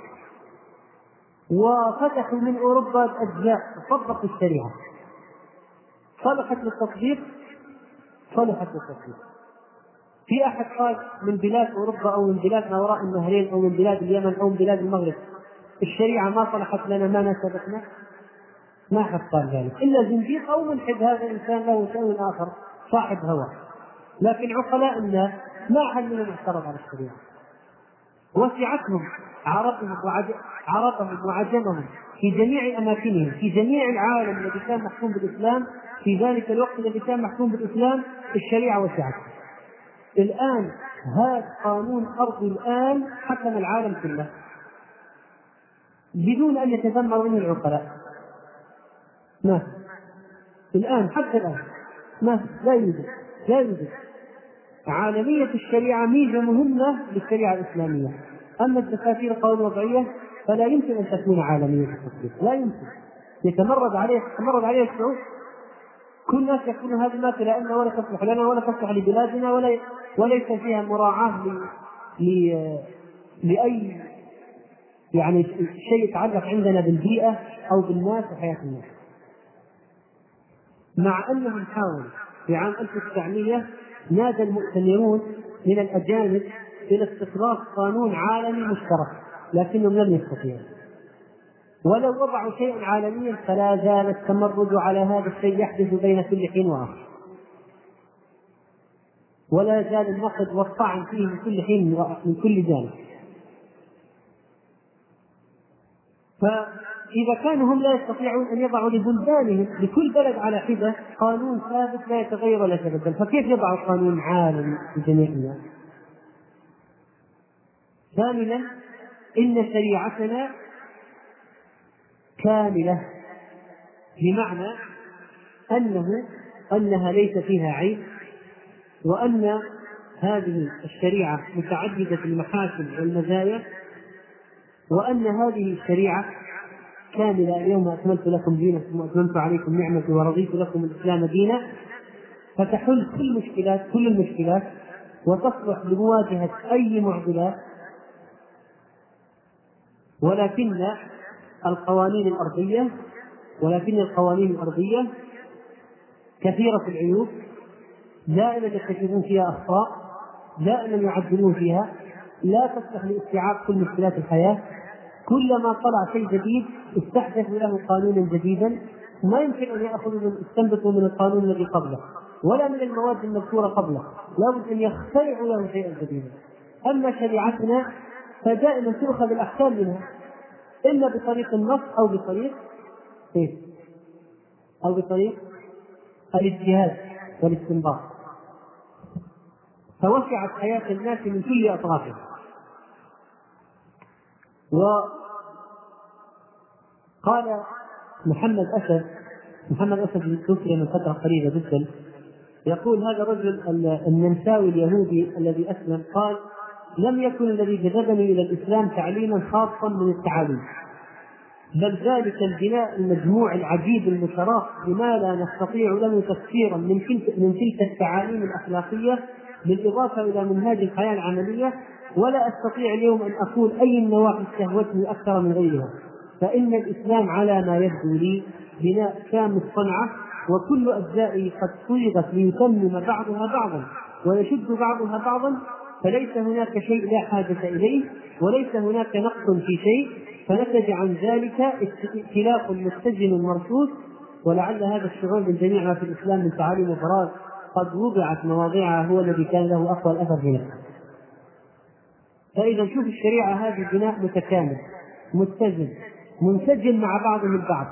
وفتحوا من أوروبا أجزاء طبقوا الشريعة. صلحت للتطبيق؟ صلحت للتطبيق. في أحد قال من بلاد أوروبا أو من بلاد ما وراء النهرين أو من بلاد اليمن أو من بلاد المغرب الشريعة ما صلحت لنا ما ناسبتنا؟ ما حد قال ذلك إلا زنديق أو ملحد. هذا الإنسان له شأن آخر صاحب هوى. لكن عقلاء الناس ما حد منهم اعترض على الشريعة، وسعتهم عربهم عربهم وعجمهم في جميع أماكنهم في جميع العالم الذي كان محكوم بالإسلام في ذلك الوقت الذي كان محكوم بالإسلام الشريعة وسعته. الآن هذا قانون أرضي الآن حكم العالم كله بدون أن يتذمر منه العقلاء. ما الآن حتى الآن ما لا يوجد لا يوجد عالمية الشريعة ميزة مهمة للشريعة الإسلامية. أما الدساتير قوانين وضعية فلا يمكن أن تكون عالمية التطبيق، لا يمكن. يتمرد عليه تتمرد عليه الشعوب. كل الناس يقولون هذه ما لأنه ولا تصلح لنا ولا تصلح لبلادنا ولا وليس فيها مراعاة ل... ل... لأي يعني شيء يتعلق عندنا بالبيئة أو بالناس وحياة الناس. مع أنهم حاولوا في عام ألف وتسعمائة نادى المؤتمرون من الأجانب إلى استخراج قانون عالمي مشترك، لكنهم لم يستطيعوا. ولو وضعوا شيئا عالميا فلا زال التمرد على هذا الشيء يحدث بين كل حين وآخر، ولا زال النقد والطعن فيه من كل حين من كل جانب. فإذا كانوا هم لا يستطيعون أن يضعوا لبلدانهم لكل بلد على حدة قانون ثابت لا يتغير ولا يتبدل، فكيف يضعوا قانون عالمي لجميع الناس؟ ثامنا إن شريعتنا كاملة، بمعنى أنه أنها ليس فيها عيب، وأن هذه الشريعة متعددة المحاسن والمزايا، وأن هذه الشريعة كاملة. اليوم أكملت لكم دينكم وأتممت عليكم نعمتي ورضيت لكم الإسلام دينا، فتحل كل المشكلات كل المشكلات وتصلح لمواجهة أي معضلات. ولكن القوانين الأرضية ولكن القوانين الأرضية كثيرة العيوب، دائما يكتشفون فيها أخطاء، دائما يعدلون فيها، لا تصلح لاستيعاب كل مشكلات الحياة. كلما طلع شيء جديد استحدثوا له قانونا جديدا، ما يمكن أن يأخذوا يستنبطوا من القانون الذي قبله ولا من المواد المذكورة قبله، لابد أن يخترعوا له شيئا جديدا. أما شريعتنا فدائما تؤخذ الأحكام منها إما بطريق النص أو بطريق إيه؟ أو بطريق الاجتهاد والاستنباط، فوسعت حياة الناس من كل أطرافها. وقال محمد أسد محمد أسد توفي من فترة قريبة جدا، يقول هذا الرجل النمساوي اليهودي الذي أسلم قال: لم يكن الذي جذبني إلى الإسلام تعليما خاصا من التعاليم، بل ذلك البناء المجموع العجيب المتراص بما لا نستطيع له تفسيرا من تلك من تلك التعاليم الأخلاقية، بالإضافة إلى منهاج الحياة العملية. ولا أستطيع اليوم أن أقول أي النواحي استهوتني أكثر من غيرها، فإن الإسلام على ما يبدو لي بناء كامل الصنعة، وكل أجزائه قد صيغت ليتمم بعضها بعضا ويشد بعضها بعضا، فليس هناك شيء لا حاجة إليه، وليس هناك نقص في شيء، فنتج عن ذلك اختلاف متزن مرصوص. ولعل هذا الشعور بالجميع ما في الإسلام من تعاليم وفرائض قد وضعت مواضعها هو الذي كان له أقوى الأثر في نفسه. فإذا نشوف الشريعة هذه بناء متكامل متزن منسجم مع بعضه البعض.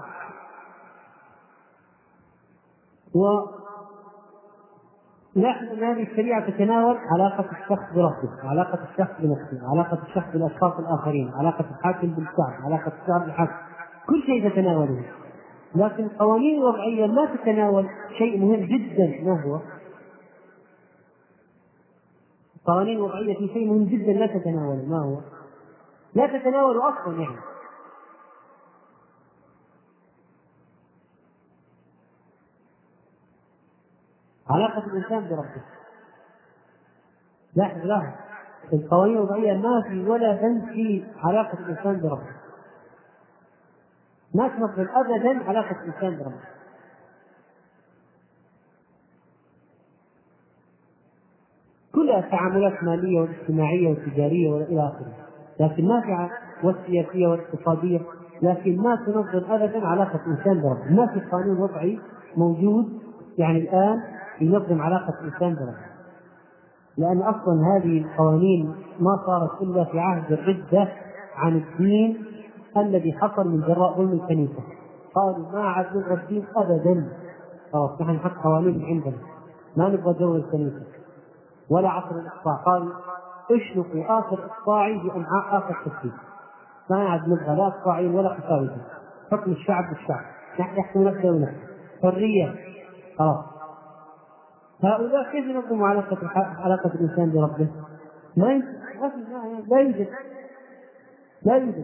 ونحن أن هذه الشريعة تتناول علاقة الشخص بربه، علاقة الشخص بنفسه، علاقة الشخص بالأشخاص الآخرين، علاقة الحاكم بالشعب، علاقة الشعب بالحاكم، كل شيء تتناوله. لكن القوانين الوضعية لا تتناول شيء مهم جدا. ما هو؟ القوانين الوضعية في شيء مهم جدا لا تتناوله. ما هو؟ لا تتناول أصلا يعني علاقة الإنسان بربه. لاحظ لاحظ القوانين الوضعية ما في ولا بند في علاقة الإنسان بربه، ما تنظم أبدا علاقة الإنسان بربه. كلها تعاملات مالية واجتماعية وتجارية وإلى آخره، لكن ما في والسياسية والاقتصادية، لكن ما تنظم أبدا علاقة الإنسان بربه. ما في قانون وضعي موجود يعني الآن ينظم علاقة الإنسان بربه، لأن أصلا هذه القوانين ما صارت إلا في عهد الردة عن الدين الذي حصل من جراء ظلم الكنيسة. قالوا ما عاد نبغى الدين أبدا، خلاص نحن نحط قوانين عندنا، ما نبغى جو الكنيسة ولا عصر الإقطاع. قالوا اشنقوا آخر إقطاعي بأمعاء آخر تسليم، ما عاد نبغى لا إقطاعين ولا قساوسة، حكم الشعب بالشعب، نحن نحكم نفسه ونفسه، حرية، خلاص. هؤلاء كيف ينظموا علاقة علاقة الإنسان بربه؟ ما يوجد، لا يوجد لا يوجد.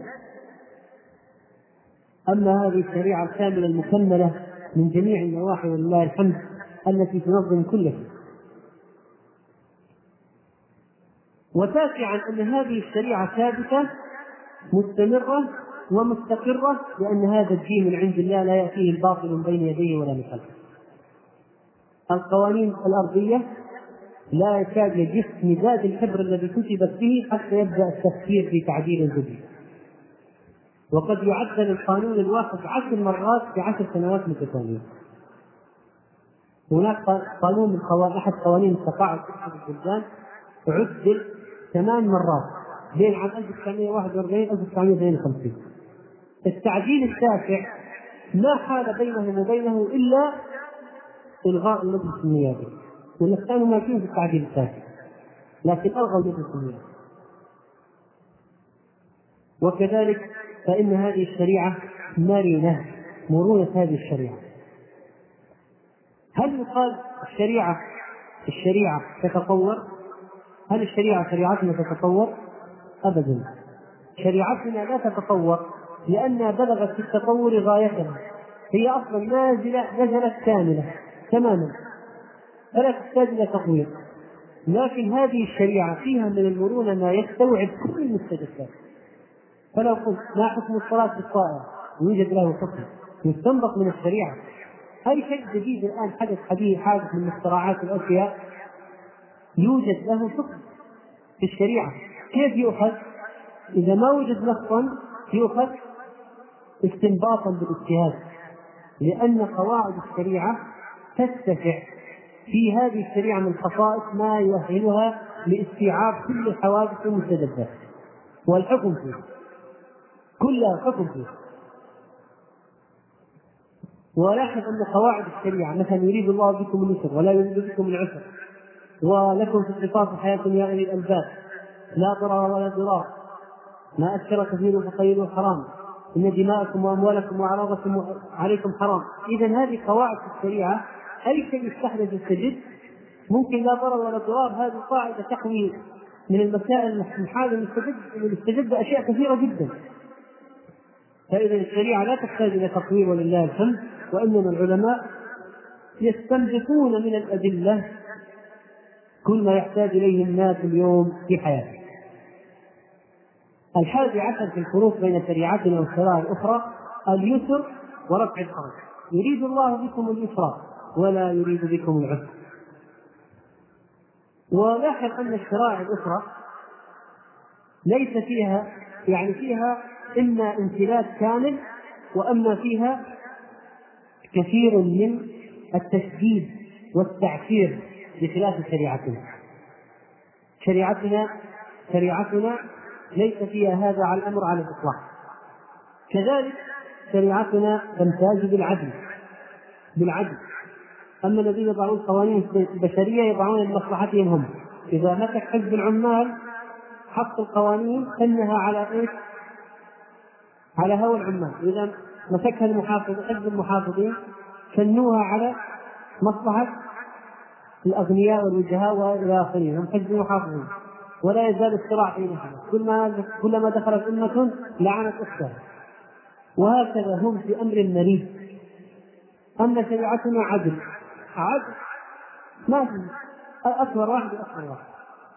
أما هذه الشريعة الكاملة المكملة من جميع النواحي ولله الحمد التي تنظم كل شيء. وتاسعا أن هذه الشريعة ثابتة مستمرة ومستقرة، لأن هذا الدين من عند الله لا يأتيه الباطل من بين يديه ولا من خلفه. القوانين الأرضية لا يكاد يجف مداد الحبر الذي كتبت به حتى يبدأ التفكير في تعديل جديد، وقد يعدل القانون الواحد عشر مرات في عشر سنوات متتالية. هناك قانون من قوانين أحد قوانين التقاعد في البلدان عدل ثمان مرات بين عام ألف وتسعمائة وواحد وأربعين ألف وتسعمائة واثنين وخمسين. التعديل التاسع ما حال بينهم وبينه إلا إلغاء المجلس النيابي، والناس كانوا ماشيين في التعديل التاسع لكن ألغوا المجلس النيابي. وكذلك فإن هذه الشريعة مرنة، مرونة هذه الشريعة. هل يقال الشريعة الشريعة تتطور؟ هل الشريعة شريعتنا تتطور؟ أبدا، شريعتنا لا تتطور، لأنها بلغت في التطور غايتها، هي أصلا نازلة نزلت كاملة تماما فلا تحتاج إلى تطوير. لكن هذه الشريعة فيها من المرونة ما يستوعب كل المستجدات. فلو قلت ما حكم الصلاة بالطائرة يوجد له حكم يستنبط من الشريعة. أي شيء جديد الآن حدث حديث حادث من اختراعات الأشياء يوجد له حكم في الشريعة. كيف يؤخذ؟ إذا ما وجد نصا يؤخذ استنباطا بالاجتهاد، لأن قواعد الشريعة تتسع في هذه الشريعة من خصائص ما يؤهلها لاستيعاب كل الحوادث والمستجدات والحكم فيه، كلها حكم فيه. ولاحظ أن قواعد الشريعة مثلا يريد الله بكم اليسر ولا يريد بكم العسر، ولكم في القصاص حياة يا أولي الألباب، لا ضرر ولا ضرار، ما أسكر كثير فقليل حرام، إن دماءكم وأموالكم وأعراضكم عليكم حرام. إذن هذه قواعد الشريعة، أي شيء يستحدث السجد ممكن لا ضرر ولا ضرار، هذه قاعدة تحوي من المسائل المحال المستجد أشياء كثيرة جدا. فإذا الشريعة لا تحتاج إلى تطوير ولله الحمد، وإنما العلماء يستنبطون من الأدلة كل ما يحتاج إليه الناس اليوم في حياتهم. الحادي عشر في الفروق بين شريعتنا والشرائع الأخرى اليسر ورفع الحرج. يريد الله بكم اليسر ولا يريد بكم العسر. ولاحظ أن الشرائع الأخرى ليس فيها يعني فيها إما امتلاك كامل وأما فيها كثير من التشديد والتعسير بخلاف شريعتنا. شريعتنا شريعتنا ليس فيها هذا على الأمر على الإطلاق. كذلك شريعتنا تمتاز بالعدل بالعدل أما الذين يضعون قوانين البشرية يضعون لمصلحتهم هم. إذا مسك حزب العمال حط القوانين سنها على إيش؟ على هوى العمال. إذا مسكها المحافظ حزب المحافظين سنوها على مصلحة الأغنياء والوجهاء وإلى آخره هم حزب المحافظين. ولا يزال الصراع بينهم، كلما كلما دخلت أمة لعنت أختها، وهكذا هم في أمر مريض. أما شريعتنا عدل عدل ما في أكبر واحد أكبر واحد.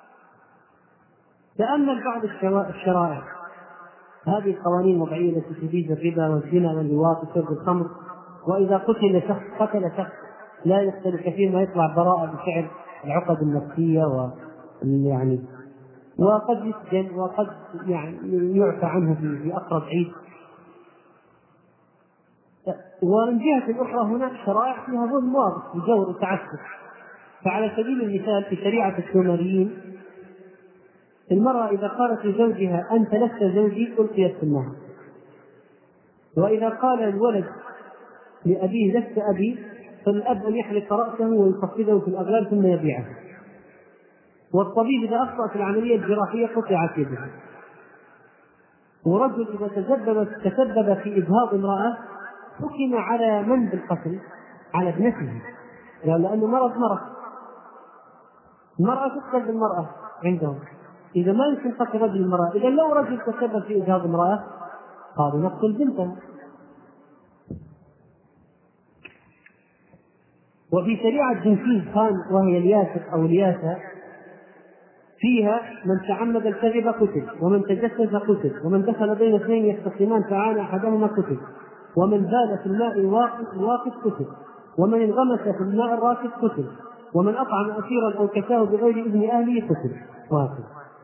تأمل بعض الشرائع هذه القوانين الوضعية التي تجيز الربا والزنا واللواط وشرب الخمر، وإذا قتل شخص قتل شخص لا يختلف كثير ما يطلع براءة بفعل العقد النفسية و يعني وقد يسجن وقد يعني يعفى عنه في أقرب عيد. ومن جهة أخرى هناك شرائع فيها ظلم واضح وجور وتعسف. فعلى سبيل المثال في شريعة السومريين المرأة إذا قالت لزوجها أنت لست زوجي ألقيت في النار، وإذا قال الولد لأبيه لست أبي فالأب أن يحلق رأسه ويخفضه في الأغلال ثم يبيعه. والطبيب إذا أخطأ في العملية الجراحية قطعت يده. ورجل إذا تسبب تسبب في إجهاض امرأة حكم على من بالقتل؟ على ابنته، لأنه مرض مرض المرأة تقتل بالمرأة عندهم. إذا ما يمكن قتل رجل المرأة، إذا لو رجل تسبب في إجهاض امرأة قالوا نقتل بنته. وفي شريعة جنكيز خان وهي الياسر أو الياسة فيها من تعمد الكذب قتل، ومن تجسس قتل، ومن دخل بين اثنين يختصمان فعانى أحدهما قتل، ومن بال في الماء الواقف قتل، ومن انغمس في الماء الراكد قتل، ومن أطعم أسيرا أو كساه بغير إذن أهله قتل. واقف.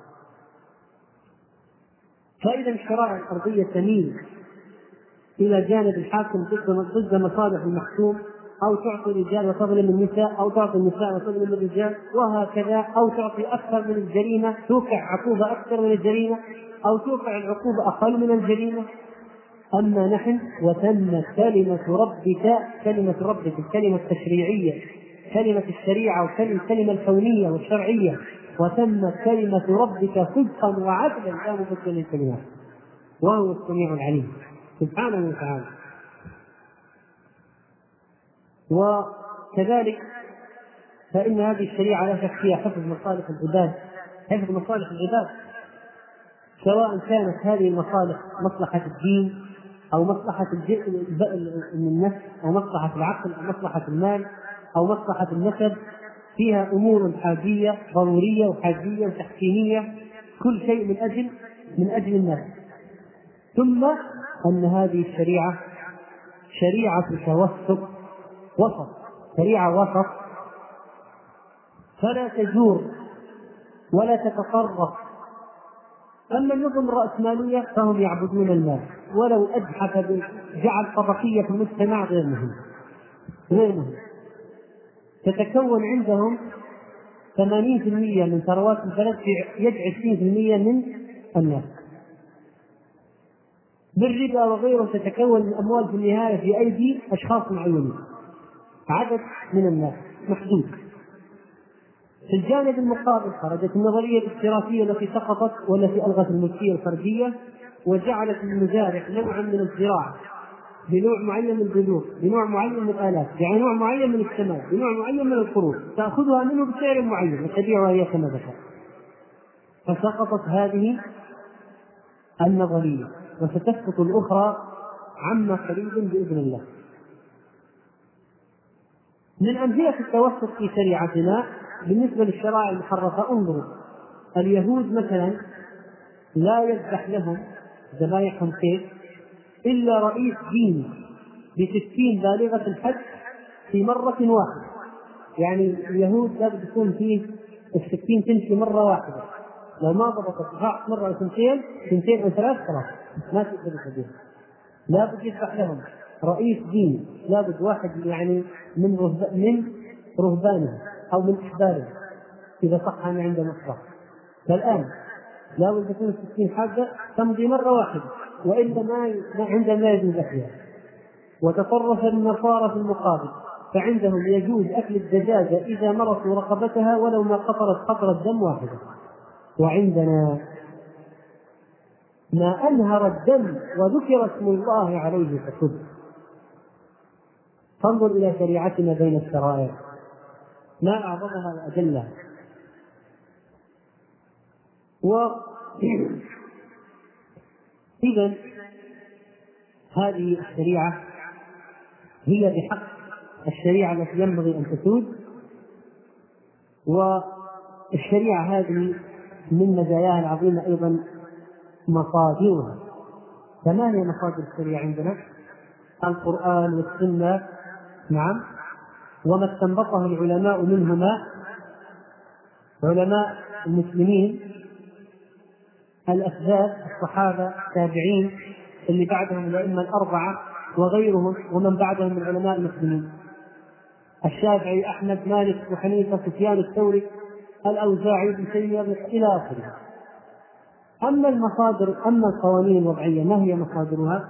فإذا الشرائع الأرضية تميل إلى جانب الحاكم ضد مصالح المحكوم، أو تعطي الرجال وتظلم النساء، أو تعطي النساء وتظلم الرجال، وهكذا، أو تعطي أكثر من الجريمة توقع عقوبة أكثر من الجريمة، أو توقع العقوبة أقل من الجريمة. أما نحن وتمت كلمة ربك كلمة ربك الكلمة التشريعية كلمة الشريعة والكلمة الكونية والشرعية، وتمت كلمة ربك صدقا وعدلا لا مبدل للكلمات، وهو السميع العليم سبحانه وتعالى. وكذلك فإن هذه الشريعة لا شك فيها حفظ مصالح العباد حفظ مصالح العباد سواء كانت هذه المصالح مصلحة الدين أو مصلحة النفس أو مصلحة العقل أو مصلحة المال أو مصلحة النسب. فيها أمور حاجية ضرورية وحاجية وتحكيمية، كل شيء من أجل من أجل الناس. ثم أن هذه الشريعة شريعة توسط وسط شريعة وسط، فلا تجور ولا تتطرف. أما النظم الرأسمالية فهم يعبدون المال، ولو أجحف جعل طبقية في المجتمع غير مهم غير مهم تتكون عندهم ثمانين بالمئة من ثروات البلد يجعل عشرين بالمئة من الناس. بالربا وغيره تتكون الأموال في النهاية في أيدي أشخاص معينين، عدد من الناس محدود. في الجانب المقابل خرجت النظرية الاشتراكية التي سقطت والتي ألغت الملكية الفردية وجعلت المزارع نوعا من الزراعة بنوع معين من البذور، بنوع معين من الآلات، بنوع معين من الثمار، بنوع معين من القروض، تأخذها منه بسعر معين وتبيعها هي كما ذكر. فسقطت هذه النظرية وستسقط الأخرى عما قريب بإذن الله. من أمثلة التوسط في شريعتنا بالنسبة للشرائع المحرفة، انظروا اليهود مثلا لا يذبح لهم ذبائحهم كيف إلا رئيس دين بستين بالغة الحج في مرة واحدة. يعني اليهود لابد يكون فيه الستين تمشي مرة واحدة، لو ما ضبطت ضعف مرة أو ثنتين ثنتين أو ثلاث خلاص ما تقدر تسويها. لابد يذبح لهم رئيس دين، لابد واحد يعني من رهب... من رهبانه أو من أحباره إذا صح أن عنده مصرف. فالآن لابد تكون الستين حاجة تمضي مرة واحدة، وإلا ما عندما يجوز أكلها. وتصرف النصارى في المقابل، فعندهم يجوز أكل الدجاجة إذا مرضوا رقبتها ولو ما قطرت قطرة دم واحدة. وعندنا ما أنهر الدم وذكر اسم الله عليه فسد. فانظر إلى شريعتنا بين الشرائع ما أعظمها وأجلها. وإذا هذه الشريعة هي بحق الشريعة التي ينبغي أن تسود. والشريعة هذه من مزاياها العظيمة أيضا مصادرها. فما هي مصادر الشريعة عندنا؟ القرآن والسنة، نعم، وما استنبطه العلماء منهما، علماء المسلمين الأسباب، الصحابة، التابعين اللي بعدهم الأئمة الأربعة وغيرهم ومن بعدهم من علماء المسلمين، الشافعي، أحمد، مالك، وحنيفة، سفيان الثوري، الأوزاعي، ابن تيمية إلى آخره. أما المصادر، أما القوانين الوضعية ما هي مصادرها؟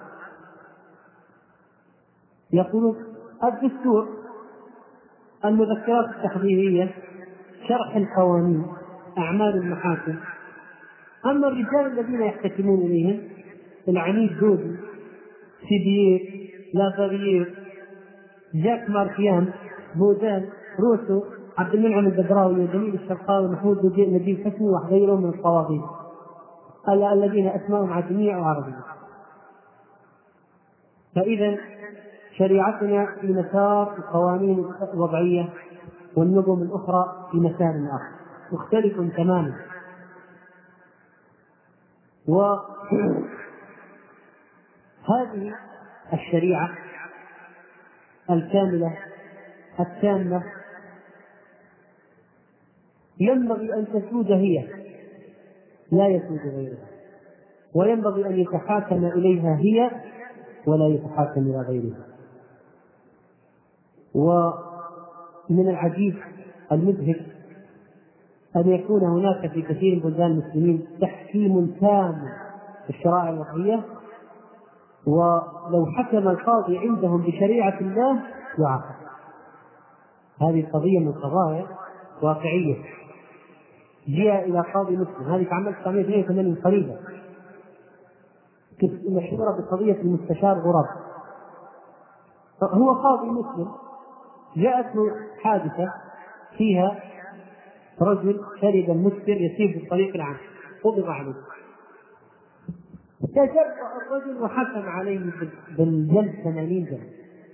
يقول الدستور، المذكرات التحضيرية، شرح القوانين، أعمال المحاكم. أما الرجال الذين يحتكمون إليهم العنيد دودي، سيبير، لافارير، جاك ماركيان، بودان، روسو، عبد المنعم البدراوي، وجميل الشرقاوي، محمود نجيب حسني وغيرهم من الطواغيت الذين أسماءهم عجمية وعربية. فإذا شريعتنا في مسار القوانين الوضعية والنظم الأخرى في مسار آخر مختلف تماما. وهذه الشريعة الكاملة التامة ينبغي أن تسود هي، لا يسود غيرها، وينبغي أن يتحاكم إليها هي ولا يتحاكم إلى غيرها. ومن العجيب المذهل أن يكون هناك في كثير من بلدان المسلمين تحكيم تام في الشرائع الوضعية، ولو حكم القاضي عندهم بشريعة الله يعاقب. هذه قضية من القضايا واقعية. جاء إلى قاضي مسلم، هذه في عام ألف وتسعمائة واثنين وثمانين قريبا، مشهورة بقضية المستشار غراب. هو قاضي مسلم، جاءته حادثة فيها رجل شرب المسكر يسير في الطريق العام، قبض عليه، تجرأ الرجل وحكم عليه بالجلد ثمانين جلد.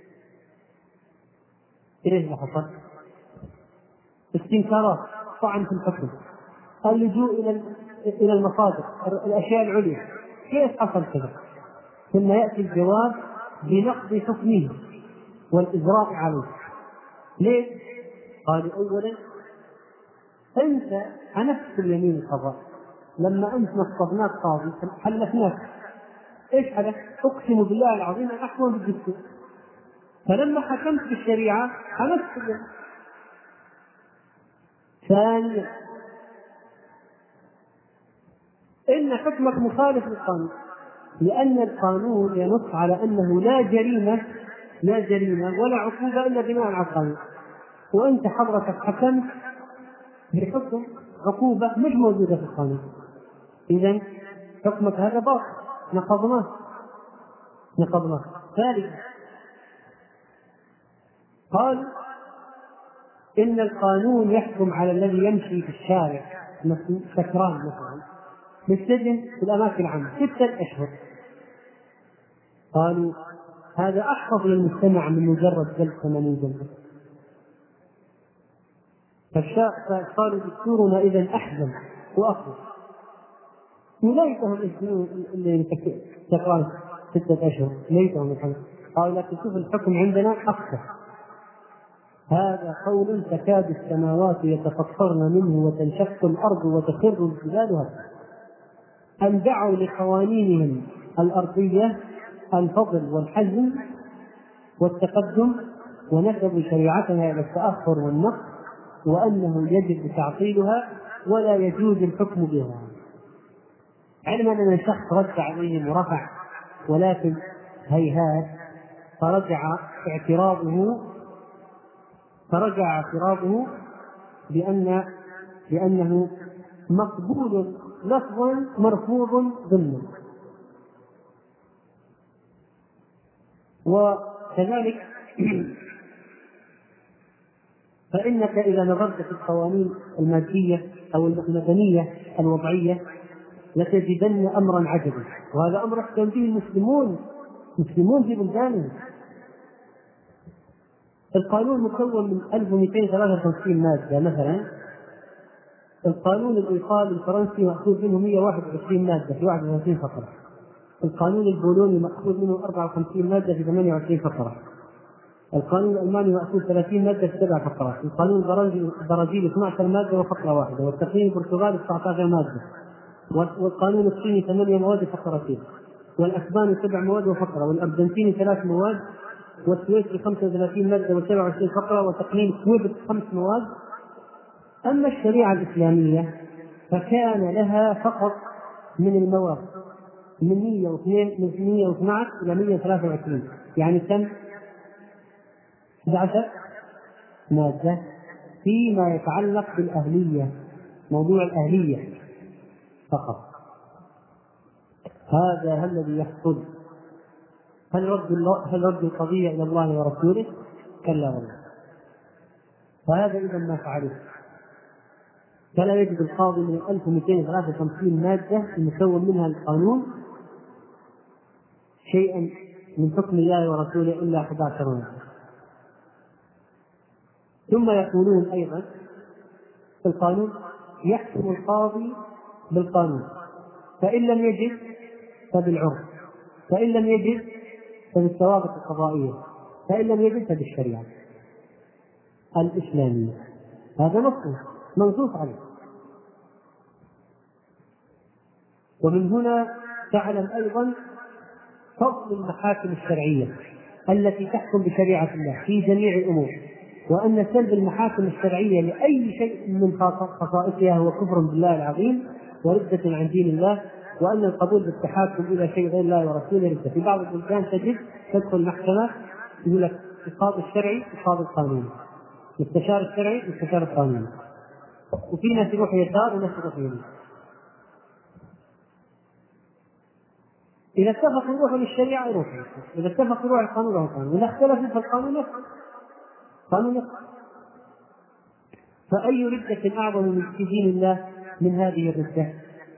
ايش اللي حصل؟ استنكارات، طعن في الحكم، اللجوء الى الى المصادر، الاشياء العليا، كيف حصل كذا؟ ثم ياتي الجواب بنقض حكمه والاجراء عليه. ليش؟ قالوا اولا انت انفت اليمين القضاء، لما انت نصبناك قاضي حلفناك، ايش حدث؟ اقسم بالله العظيم ان احكم بالدستور، فلما حكمت بالشريعه حلفت اليمين. ثانيا ان حكمك مخالف للقانون، لان القانون ينص على انه لا جريمه لا جريمه ولا عقوبه الا بناء على القانون، وانت حضرتك حكمت بحكم عقوبه مش موجوده في القانون، اذا حكمك هذا باطل، نقضناه نقضناه ثالثا قال إن القانون يحكم على الذي يمشي في الشارع سكران مثلا بالسجن في الأماكن العامة ستة أشهر. قالوا هذا أحفظ للمجتمع من مجرد جلد ثمانين جلدة. فقالوا دستورنا إذا أحزن وأخذ وليتهم اللي سكران ستة أشهر ليتهم الحمد. قالوا لكن شوف الحكم عندنا أكثر. هذا قول تكاد السماوات يتفطرن منه وتنشق الأرض وتخر الجبال هكذا. أن دعوا لقوانينهم الأرضية الفضل والحزم والتقدم ونسبوا شريعتها إلى التأخر والنقص، وأنه يجب تعطيلها ولا يجوز الحكم بها. علما أن الشخص رد عليهم ورفع، ولكن هيهات فرجع اعتراضه فرجع اعتراضه بأن بأنه مقبول لفظا مرفوض ضمنا. وكذلك فإنك إذا نظرت في القوانين المادية أو المدنية الوضعية لتجدن أمرا عجبا، وهذا أمر يحكم به المسلمون مسلمون في بلدانهم. القانون مكون من ألف ومئتين وثلاثة وخمسين مادة. مثلا القانون الإيطالي الفرنسي مأخوذ منه مئة وواحد وعشرين مادة في واحد وثلاثين فقرة. القانون البولوني مأخوذ منه أربعة وخمسين مادة في ثمانية وعشرين فقرة. القانون الألماني مأخوذ ثلاثين مادة في سبع فقرات. القانون البرازيلي اثنتي عشرة مادة وفقرة واحدة. والتقنين البرتغالي تسعة عشر مادة. والقانون الصيني ثمانية مواد وفقرتين. والأسباني سبع مواد وفقرة. والأرجنتيني ثلاث مواد. والسويسري خمسة وثلاثين مادة وسبع وعشرين فقرة. وتقنين كويبك خمس مواد. أما الشريعة الإسلامية فكان لها فقط من المواد من مئة واثني عشر إلى مئة وثلاثة وعشرين، يعني كم؟ أحد عشر مادة فيما يتعلق بالأهلية، موضوع الأهلية فقط. هذا الذي يحصل. هل رد الله هل رد القضية إلى الله ورسوله؟ كلا والله. فهذا إذا ما فعله. فلا يجد القاضي من ألف ومئتين وثلاثة وخمسين مادة المكون منها القانون شيئا من حكم الله ورسوله إلا أحد عشر مادة. ثم يقولون أيضا في القانون يحكم القاضي بالقانون، فإن لم يجد فبالعرف، فإن لم يجد فبالثوابت القضائية، فإن لم يجد فبالشريعة الإسلامية. هذا نص منصوص عليه. ومن هنا تعلم أيضا فضل المحاكم الشرعية التي تحكم بشريعة الله في جميع الأمور، وأن سلب المحاكم الشرعية لأي شيء من خصائصها هو كفر بالله العظيم وردة عن دين الله، وأن القبول بالتحاكم إلى شيء غير الله ورسوله ردة. في بعض البلدان تجد تدخل المحكمة يقول لك القاضي الشرعي القاضي القانوني، المستشار الشرعي المستشار القانوني، وفي ناس يروح يسار وناس يروح يمين. إذا اتفقوا يروحوا للشريعة يروحوا، إذا اتفقوا يروحوا القانون يروحوا القانون، إذا اختلفوا فالقانون يفعل قانون يفعل. فأي ردة أعظم من دين الله من هذه الردة؟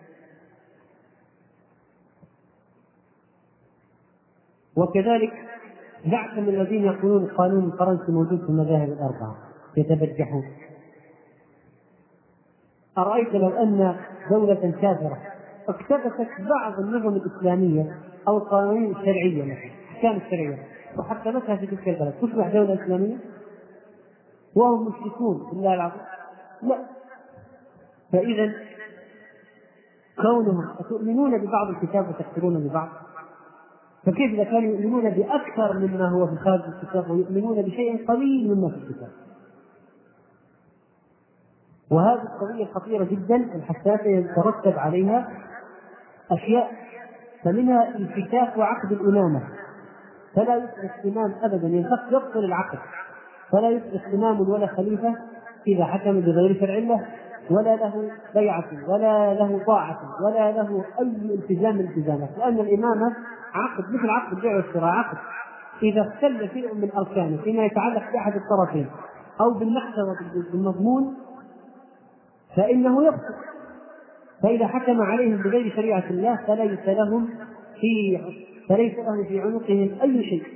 وكذلك زعم الذين يقولون القانون الفرنسي موجود في المذاهب الأربعة يتبجحون. أرأيت لو أن دولة كافرة اقتبست بعض النظم الإسلامية أو القوانين الشرعية مثلا الأحكام الشرعية وحكمتها في تلك البلد، تصبح دولة إسلامية وهم مشركون بالله العظيم؟ لا. فإذا كونهم تؤمنون ببعض الكتاب وتكفرون ببعض، فكيف إذا كانوا يؤمنون بأكثر مما هو في خارج الكتاب ويؤمنون بشيء قليل مما في الكتاب؟ وهذه القضية خطيرة جدا الحساسة يترتب عليها أشياء، فمنها انفكاك وعقد الإمامة، فلا يصبح إمام أبدا، ينفك يبطل العقد، فلا يصبح إمام ولا خليفة إذا حكم بغير شرع الله، ولا له بيعة ولا له طاعة ولا له أي التزام من الالتزامات، لأن الإمامة عقد مثل عقد البيع والشراء، عقد إذا اختل شيء من أركانه فيما يتعلق بأحد الطرفين أو بالمحتوى بالمضمون فإنه يفسق، فإذا حكم عليهم بغير شريعة الله فليس لهم في فليس لهم في عنقهم أي شيء.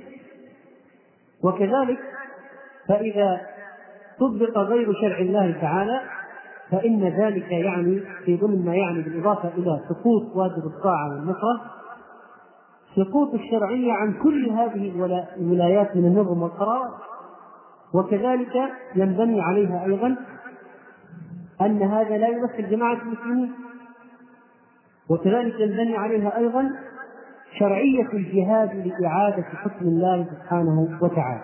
وكذلك فإذا طبق غير شرع الله تعالى فإن ذلك يعني في ضمن ما يعني بالإضافة إلى سقوط واجب الطاعة والنصرة سقوط الشرعية عن كل هذه الولايات من النظم والقرارات. وكذلك ينبني عليها أيضا أن هذا لا يمثل جماعة المسلمين، وكذلك ينبني عليها أيضا شرعية الجهاد لإعادة حكم الله سبحانه وتعالى.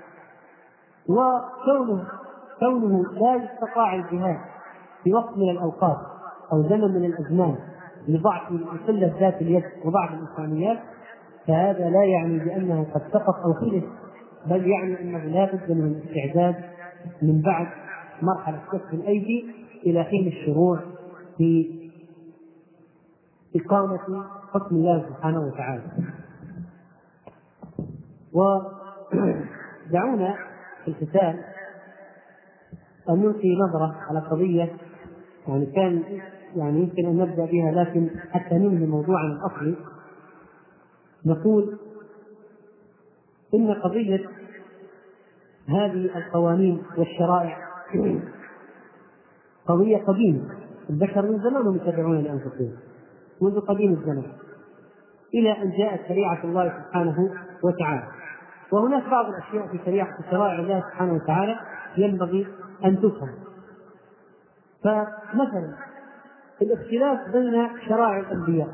وكونه كونه لا يستطاع الجهاد في وقت من الأوقات أو زمن من الأزمان لضعف قلة ذات اليد وضعف الإمكانيات فهذا لا يعني بأنه قد سقط أو خلف، بل يعني أنه لا بد من الاستعداد من بعد مرحلة كف الأيدي إلى حين الشروع في إقامة حكم الله سبحانه وتعالى. ودعونا في الختام أن نلقي نظرة على قضية يعني كان يعني يمكن أن نبدأ بها لكن حتى ننهي موضوعنا الأصلي. نقول إن قضية هذه القوانين والشرائع قضية قديمة، البشر من زمان يتبعون لأنفسهم منذ قديم الزمن إلى أن جاءت شريعة الله سبحانه وتعالى. وهناك بعض الأشياء في شريعة شرائع الله سبحانه وتعالى ينبغي أن تفهم. فمثلا الاختلاف بين شرائع الأنبياء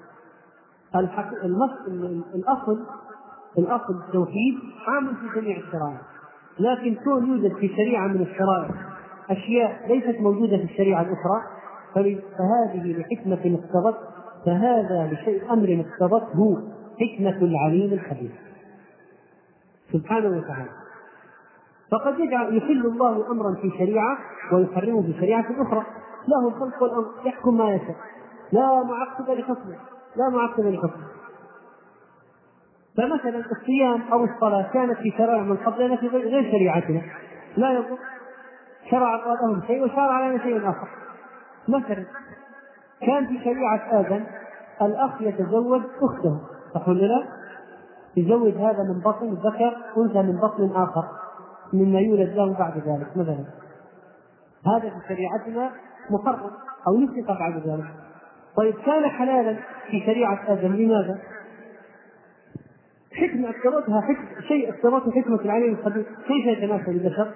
الأصل الأصل التوحيد عام في جميع الشرائع، لكن كون يوجد في شريعة من الشرائع أشياء ليست موجودة في الشريعة الأخرى فهذه لحكمة اقتضت فهذا لشيء أمر اقتضته حكمة العليم الخبير سبحانه وتعالى. فقد يجعل يحل الله أمرا في شريعة ويحرمه في شريعة أخرى، له الخلق والأمر يحكم ما يشاء لا معقب لحكمه لا معقب لحكمه. فمثلا الصيام أو الصلاة كانت في شرائع من قبلنا في غير شريعتنا لا يضر، شرع الله لهم شيء وشرع علينا شيء آخر. مثلا كان في شريعة آدم الأخ يتزوج أخته صح ولا لا؟ يزوج هذا من بطن ذكر أنثى من بطن آخر مما يولد له بعد ذلك مثلا، هذا في شريعتنا محرم أو يفسق بعد ذلك. طيب كان حلالا في شريعة آدم لماذا؟ حكمة اقتضتها حكمة شيء اقتضته حكمة العليم الخبير، كيف يتماثل البشر؟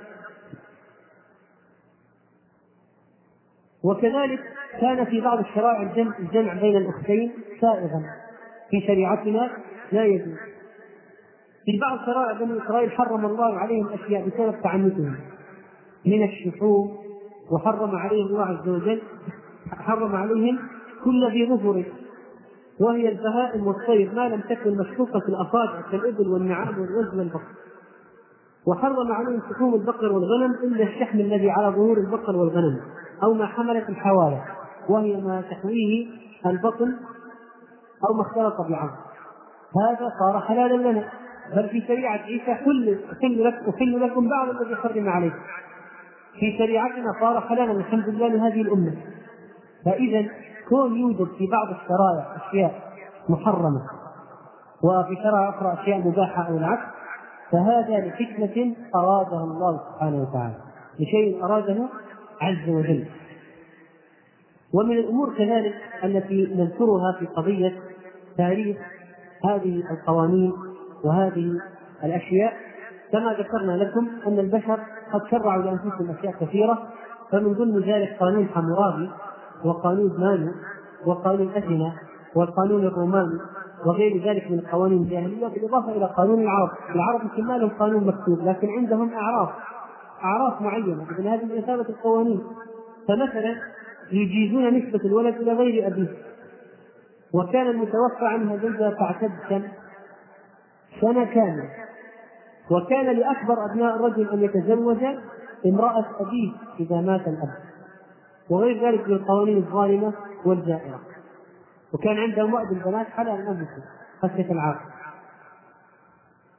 وكذلك كان في بعض الشرائع الجمع, الجمع بين الأختين سائغا في شريعتنا لا يجوز. في بعض شرائع بني إسرائيل حرم الله عليهم أشياء بسبب تعنتهم من الشحوم، وحرم عليهم الله عز وجل حرم عليهم كل ذي ظفر وهي البهائم والطير ما لم تكن مشقوقة في الأصابع كالإبل والنعام والوز والبقر، وحرم عليهم شحوم البقر والغنم إلا الشحم الذي على ظهور البقر والغنم أو ما حملت الحوايا وهي ما تحويه البطن أو ما اختلط بعظم، هذا صار حلالا لنا. بل في شريعة عيسى حل أحل لكم بعض الذي حرم عليكم، في شريعتنا صار حلالا الحمد لله لهذه الأمة. فإذا كون يوجد في بعض الشرائع أشياء محرمة وفي شرائع أخرى أشياء مباحة أو العكس فهذا لحكمة أرادها الله سبحانه وتعالى لشيء أراده عز وجل. ومن الأمور كذلك التي نذكرها في قضية تاريخ هذه القوانين وهذه الأشياء كما ذكرنا لكم أن البشر قد شرعوا لأنفسهم أشياء كثيرة، فمن ضمن ذلك قانون حمورابي وقانون مانو وقانون أثينا والقانون الروماني وغير ذلك من القوانين الجاهلية، بالإضافة إلى قانون العرب. العرب يمكن ما لهم قانون مكتوب لكن عندهم أعراف أعراف معينة من هذه مثابة القوانين. فمثلا يجيزون نسبة الولد إلى غير أبيه، وكان المتوفى عنها زوجها تعتد سنة كاملة، وكان لأكبر أبناء الرجل أن يتزوج امرأة أبيه إذا مات الأب، وغير ذلك من القوانين الظالمة والجائرة. وكان عندهم وعد البنات حلال أنفسهم خشية العار.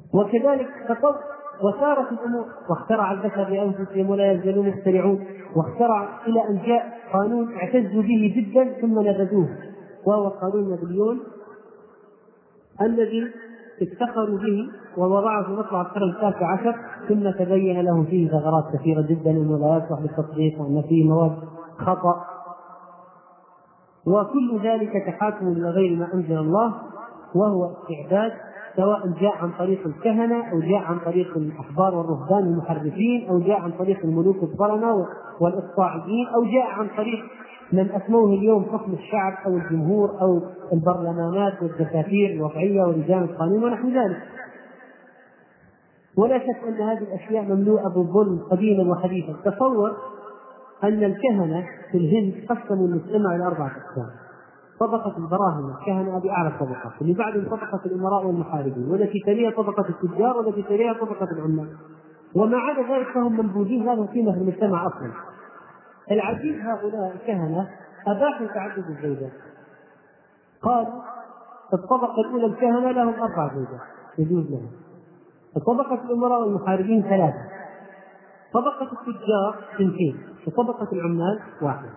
وكذلك تطور وسارت الامور واخترع البشر بانفسهم ولا يزالون يخترعون، واخترع الى ان جاء قانون اعتزوا به جدا ثم نبذوه، وهو قانون نابليون الذي افتخروا به ووضعه في مطلع القرن التاسع عشر، ثم تبين لهم فيه ثغرات كثيره جدا انه لا يصلح للتطبيق وان فيه مواد خطا، وكل ذلك تحاكم الى غير ما انزل الله، وهو استعباد سواء جاء عن طريق الكهنه او جاء عن طريق الاحبار والرهبان المحرفين او جاء عن طريق الملوك الظلمه والاقطاعيين او جاء عن طريق من اسموه اليوم حكم الشعب او الجمهور او البرلمانات والدساتير الوضعيه ولجان القانون ونحو ذلك. ولا شك ان هذه الاشياء مملوءه بالظلم قديما وحديثا. تصور ان الكهنه في الهند قسموا المجتمع الى اربعه اقسام: طبقه البراهمه، الكهنه هذه اعلى طبقه، اللي بعدهم طبقه الامراء والمحاربين، والتي تليها طبقه التجار، والتي تليها طبقه العمال، وما عدا ذلك فهم منبوذين لا لهم قيمه في المجتمع اصلا. العجيب هؤلاء الكهنه اباحوا تعدد الزوجات، قالوا الطبقه الاولى الكهنه لهم اربع زوجات يجوز لهم، طبقه الامراء والمحاربين ثلاثه، طبقه التجار اثنتين، وطبقه العمال واحد،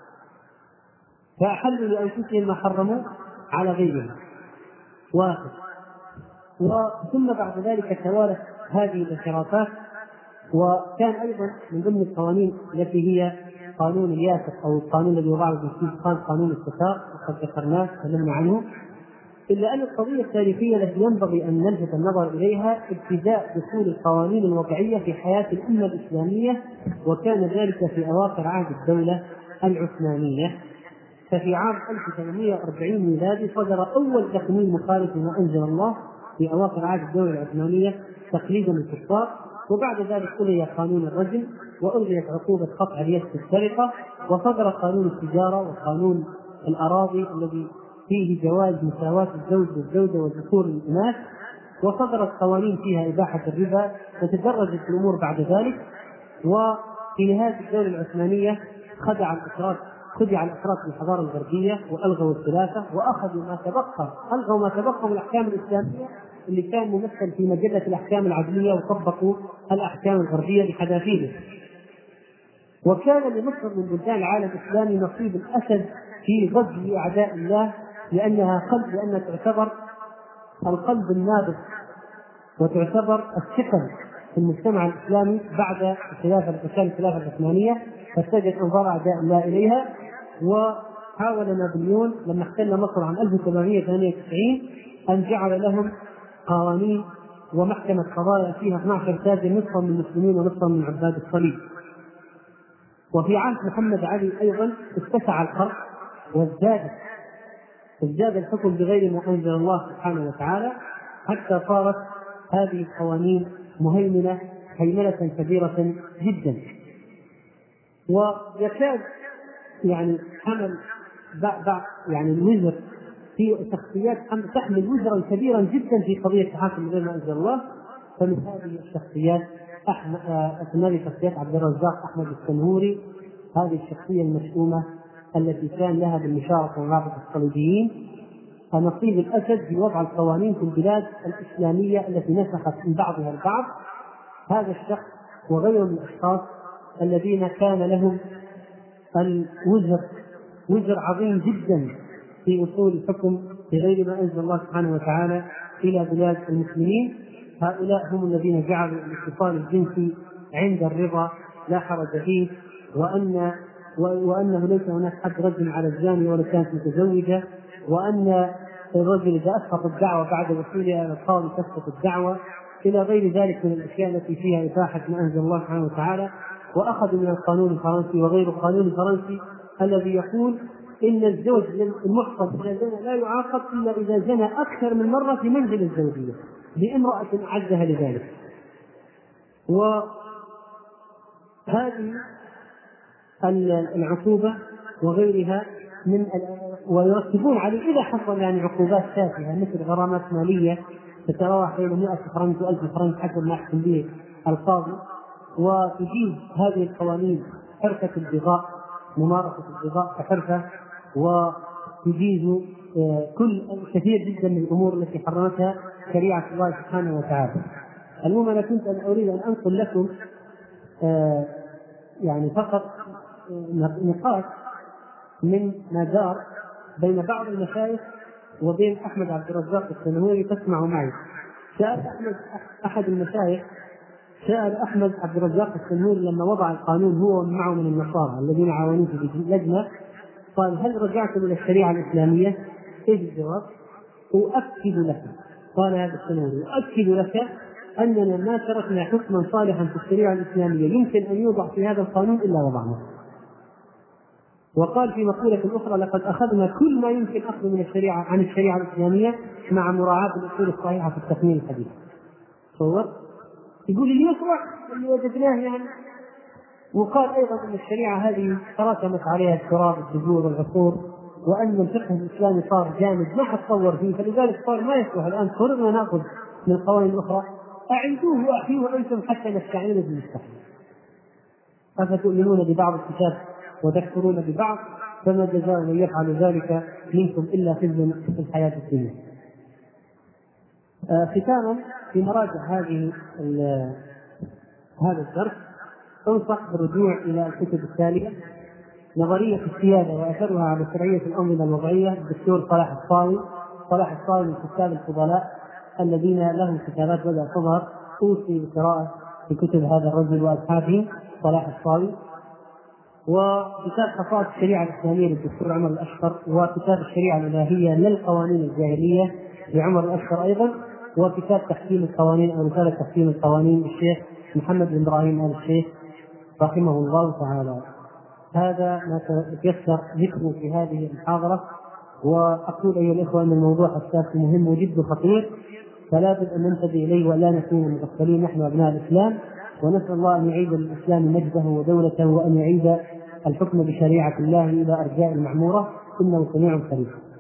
فاحلوا لانفسهم ما حرموا على غيرهم واحد. وثم بعد ذلك توالت هذه الانحرافات، وكان ايضا من ضمن القوانين التي هي قانون الياسر او القانون الذي وضعه الجنسيس قال قانون الستار وقد ذكرناه تكلمنا عنه، الا ان القضيه التاريخيه التي ينبغي ان نلفت النظر اليها ابتداء دخول القوانين الوضعيه في حياه الامه الاسلاميه، وكان ذلك في اواخر عهد الدوله العثمانيه. ففي عام ألف وثمانمائة وأربعين ميلادي صدر اول تقنين مخالف لما انزل الله في اواخر عهد الدوله العثمانيه تقليدا للكفار، وبعد ذلك ألغي قانون الرجم وألغيت عقوبة قطع اليد في السرقة، وصدر قانون التجارة وقانون الأراضي الذي فيه جواز مساواة الزوج والزوجة والذكور والإناث، وصدرت قوانين فيها إباحة الربا، وتدرجت الأمور بعد ذلك. وفي نهاية الدولة العثمانية خدع الأتراك خدع الأتراك بالحضارة الغربية وألغوا الخلافة وأخذوا ما تبقى ألغوا ما تبقى من الأحكام الإسلامية اللي كان ممثل في مجلة الأحكام العدلية، وطبقوا الأحكام الغربية بحذافيره. وكان لمصر من بلدان العالم الإسلامي نصيب الأسد في غزو أعداء الله، لأنها قلب لأنها تعتبر القلب النابض وتعتبر الثقل في المجتمع الإسلامي بعد الخلافة الخلافة العثمانية، فاتجهت أنظار أعداء الله إليها. وحاول نابليون لما احتل مصر عام ألف وسبعمائة وثمانية وتسعين أن جعل لهم قوانين ومحكمة قضايا فيها اثنا عشر تاجر، نصفا من المسلمين ونصفا من عباد الصليب. وفي عهد محمد علي أيضا اتسع الخرق وازداد ازداد الحكم بغير ما أنزل الله سبحانه وتعالى، حتى صارت هذه القوانين مهيمنة هيمنة كبيرة جدا. ويكاد يعني حمل بعض يعني الوزر في شخصيات تحمل وزرا كبيرا جدا في قضية تحاكم غير ما أنزل الله. فمن هذه الشخصيات أحمد هذه الشخصيات عبد الرزاق أحمد السنهوري، هذه الشخصية المشؤومة التي كان لها بالمشاركة مع رابطة الصليبيين نصيب الأسد في وضع القوانين في البلاد الإسلامية التي نسخت من بعضها البعض. هذا الشخص وغيره من الأشخاص الذين كان لهم الوزر وزر عظيم جدا في وصول الحكم بغير ما أنزل الله سبحانه وتعالى إلى بلاد المسلمين، هؤلاء هم الذين جعلوا الاتصال الجنسي عند الرضا لا حرج فيه، وأن وأنه ليس هناك حد رجم على الزاني ولا كانت متزوجة، وأن الرجل إذا أسقط الدعوة بعد وصولها إلى القاضي تسقط الدعوة، إلى غير ذلك من الأشياء التي فيها إباحة ما أنزل الله سبحانه وتعالى. وأخذوا من القانون الفرنسي وغير القانون الفرنسي الذي يقول إن الزوج المحصن إذا زنى لا يعاقب إلا إذا زنى أكثر من مرة في منزل الزوجية بامرأة أعزها لذلك. وهذه العقوبة وغيرها من ويرتبون عليه إذا حصل يعني عقوبات تافهة مثل غرامات مالية تتراوح بين مئة فرنك وألف فرنك حسب ما يحكم به القاضي. وتجيز هذه القوانين حرفة البغاء، ممارسة البغاء كحرفة، وتجيز كل كثير جدا من الأمور التي حرمتها شريعة الله سبحانه وتعالى. المهم أنا كنت أن أريد أن أنقل لكم يعني فقط نقاط من ما دار بين بعض المشايخ وبين أحمد عبد الرزاق السنهوري. تسمعوا معي. سأل أحمد أحد المشايخ سأل أحمد عبد الرزاق السنهوري لما وضع القانون هو ومعه من النصارى الذين عاونوه في اللجنة، قال: هل رجعتم إلى الشريعة الإسلامية؟ إيش الجواب؟ أؤكد لك، قال هذا السنهوري: أؤكد لك أننا ما تركنا حكما صالحا في الشريعة الإسلامية يمكن أن يوضع في هذا القانون إلا وضعناه. وقال في مقولة أخرى: لقد أخذنا كل ما يمكن أخذه من الشريعة عن الشريعة الإسلامية مع مراعاة الأصول الصحيحة في التقنين الحديث. صور يقول لي يصلح اللي وجدناه يعني. وقال أيضا أن الشريعة هذه تراكمت عليها التراب الدهور والعصور، وأن الفقه الإسلامي صار جامد ما حد تطور فيه، فلذلك صار ما يصلح الآن قررنا نأخذ من القوانين الأخرى. أعيدوه وأحيوه أنتم حتى نستعين بالمستقبل. أفتؤمنون ببعض الكتاب وتكفرون ببعض، فما جزاء من يفعل ذلك منكم إلا خزي في الحياة الدنيا. آه ختاما في مراجع هذه هذا الدرس أنصح بالرجوع إلى الكتب التالية: نظرية السيادة وأثرها على شرعية الأنظمة الوضعية الدكتور صلاح الصاوي. صلاح الصاوي من كتاب الفضلاء الذين لهم كتابات بدأت تظهر، أوصي بقراءة في كتب هذا الرجل وأبحاثه صلاح الصاوي. وكتاب خصائص الشريعة الإسلامية للدكتور عمر الأشقر، وكتاب الشريعة الإلهية للقوانين الجاهلية لعمر الأشقر أيضا، وكتاب تحكيم القوانين أو رسالة تحكيم القوانين للشيخ محمد بن إبراهيم آل الشيخ رحمه الله تعالى. هذا ما تيسر ذكره في هذه المحاضرة. وأقول أيها الإخوة أن الموضوع حساس مهم وجد خطير، فلا بد أن ننتبه إليه ولا نكون مغفلين نحن أبناء الإسلام، ونسأل الله أن يعيد للإسلام مجده ودولته، وأن يعيد الحكم بشريعة الله إلى أرجاء المعمورة، إنه سميع قريب.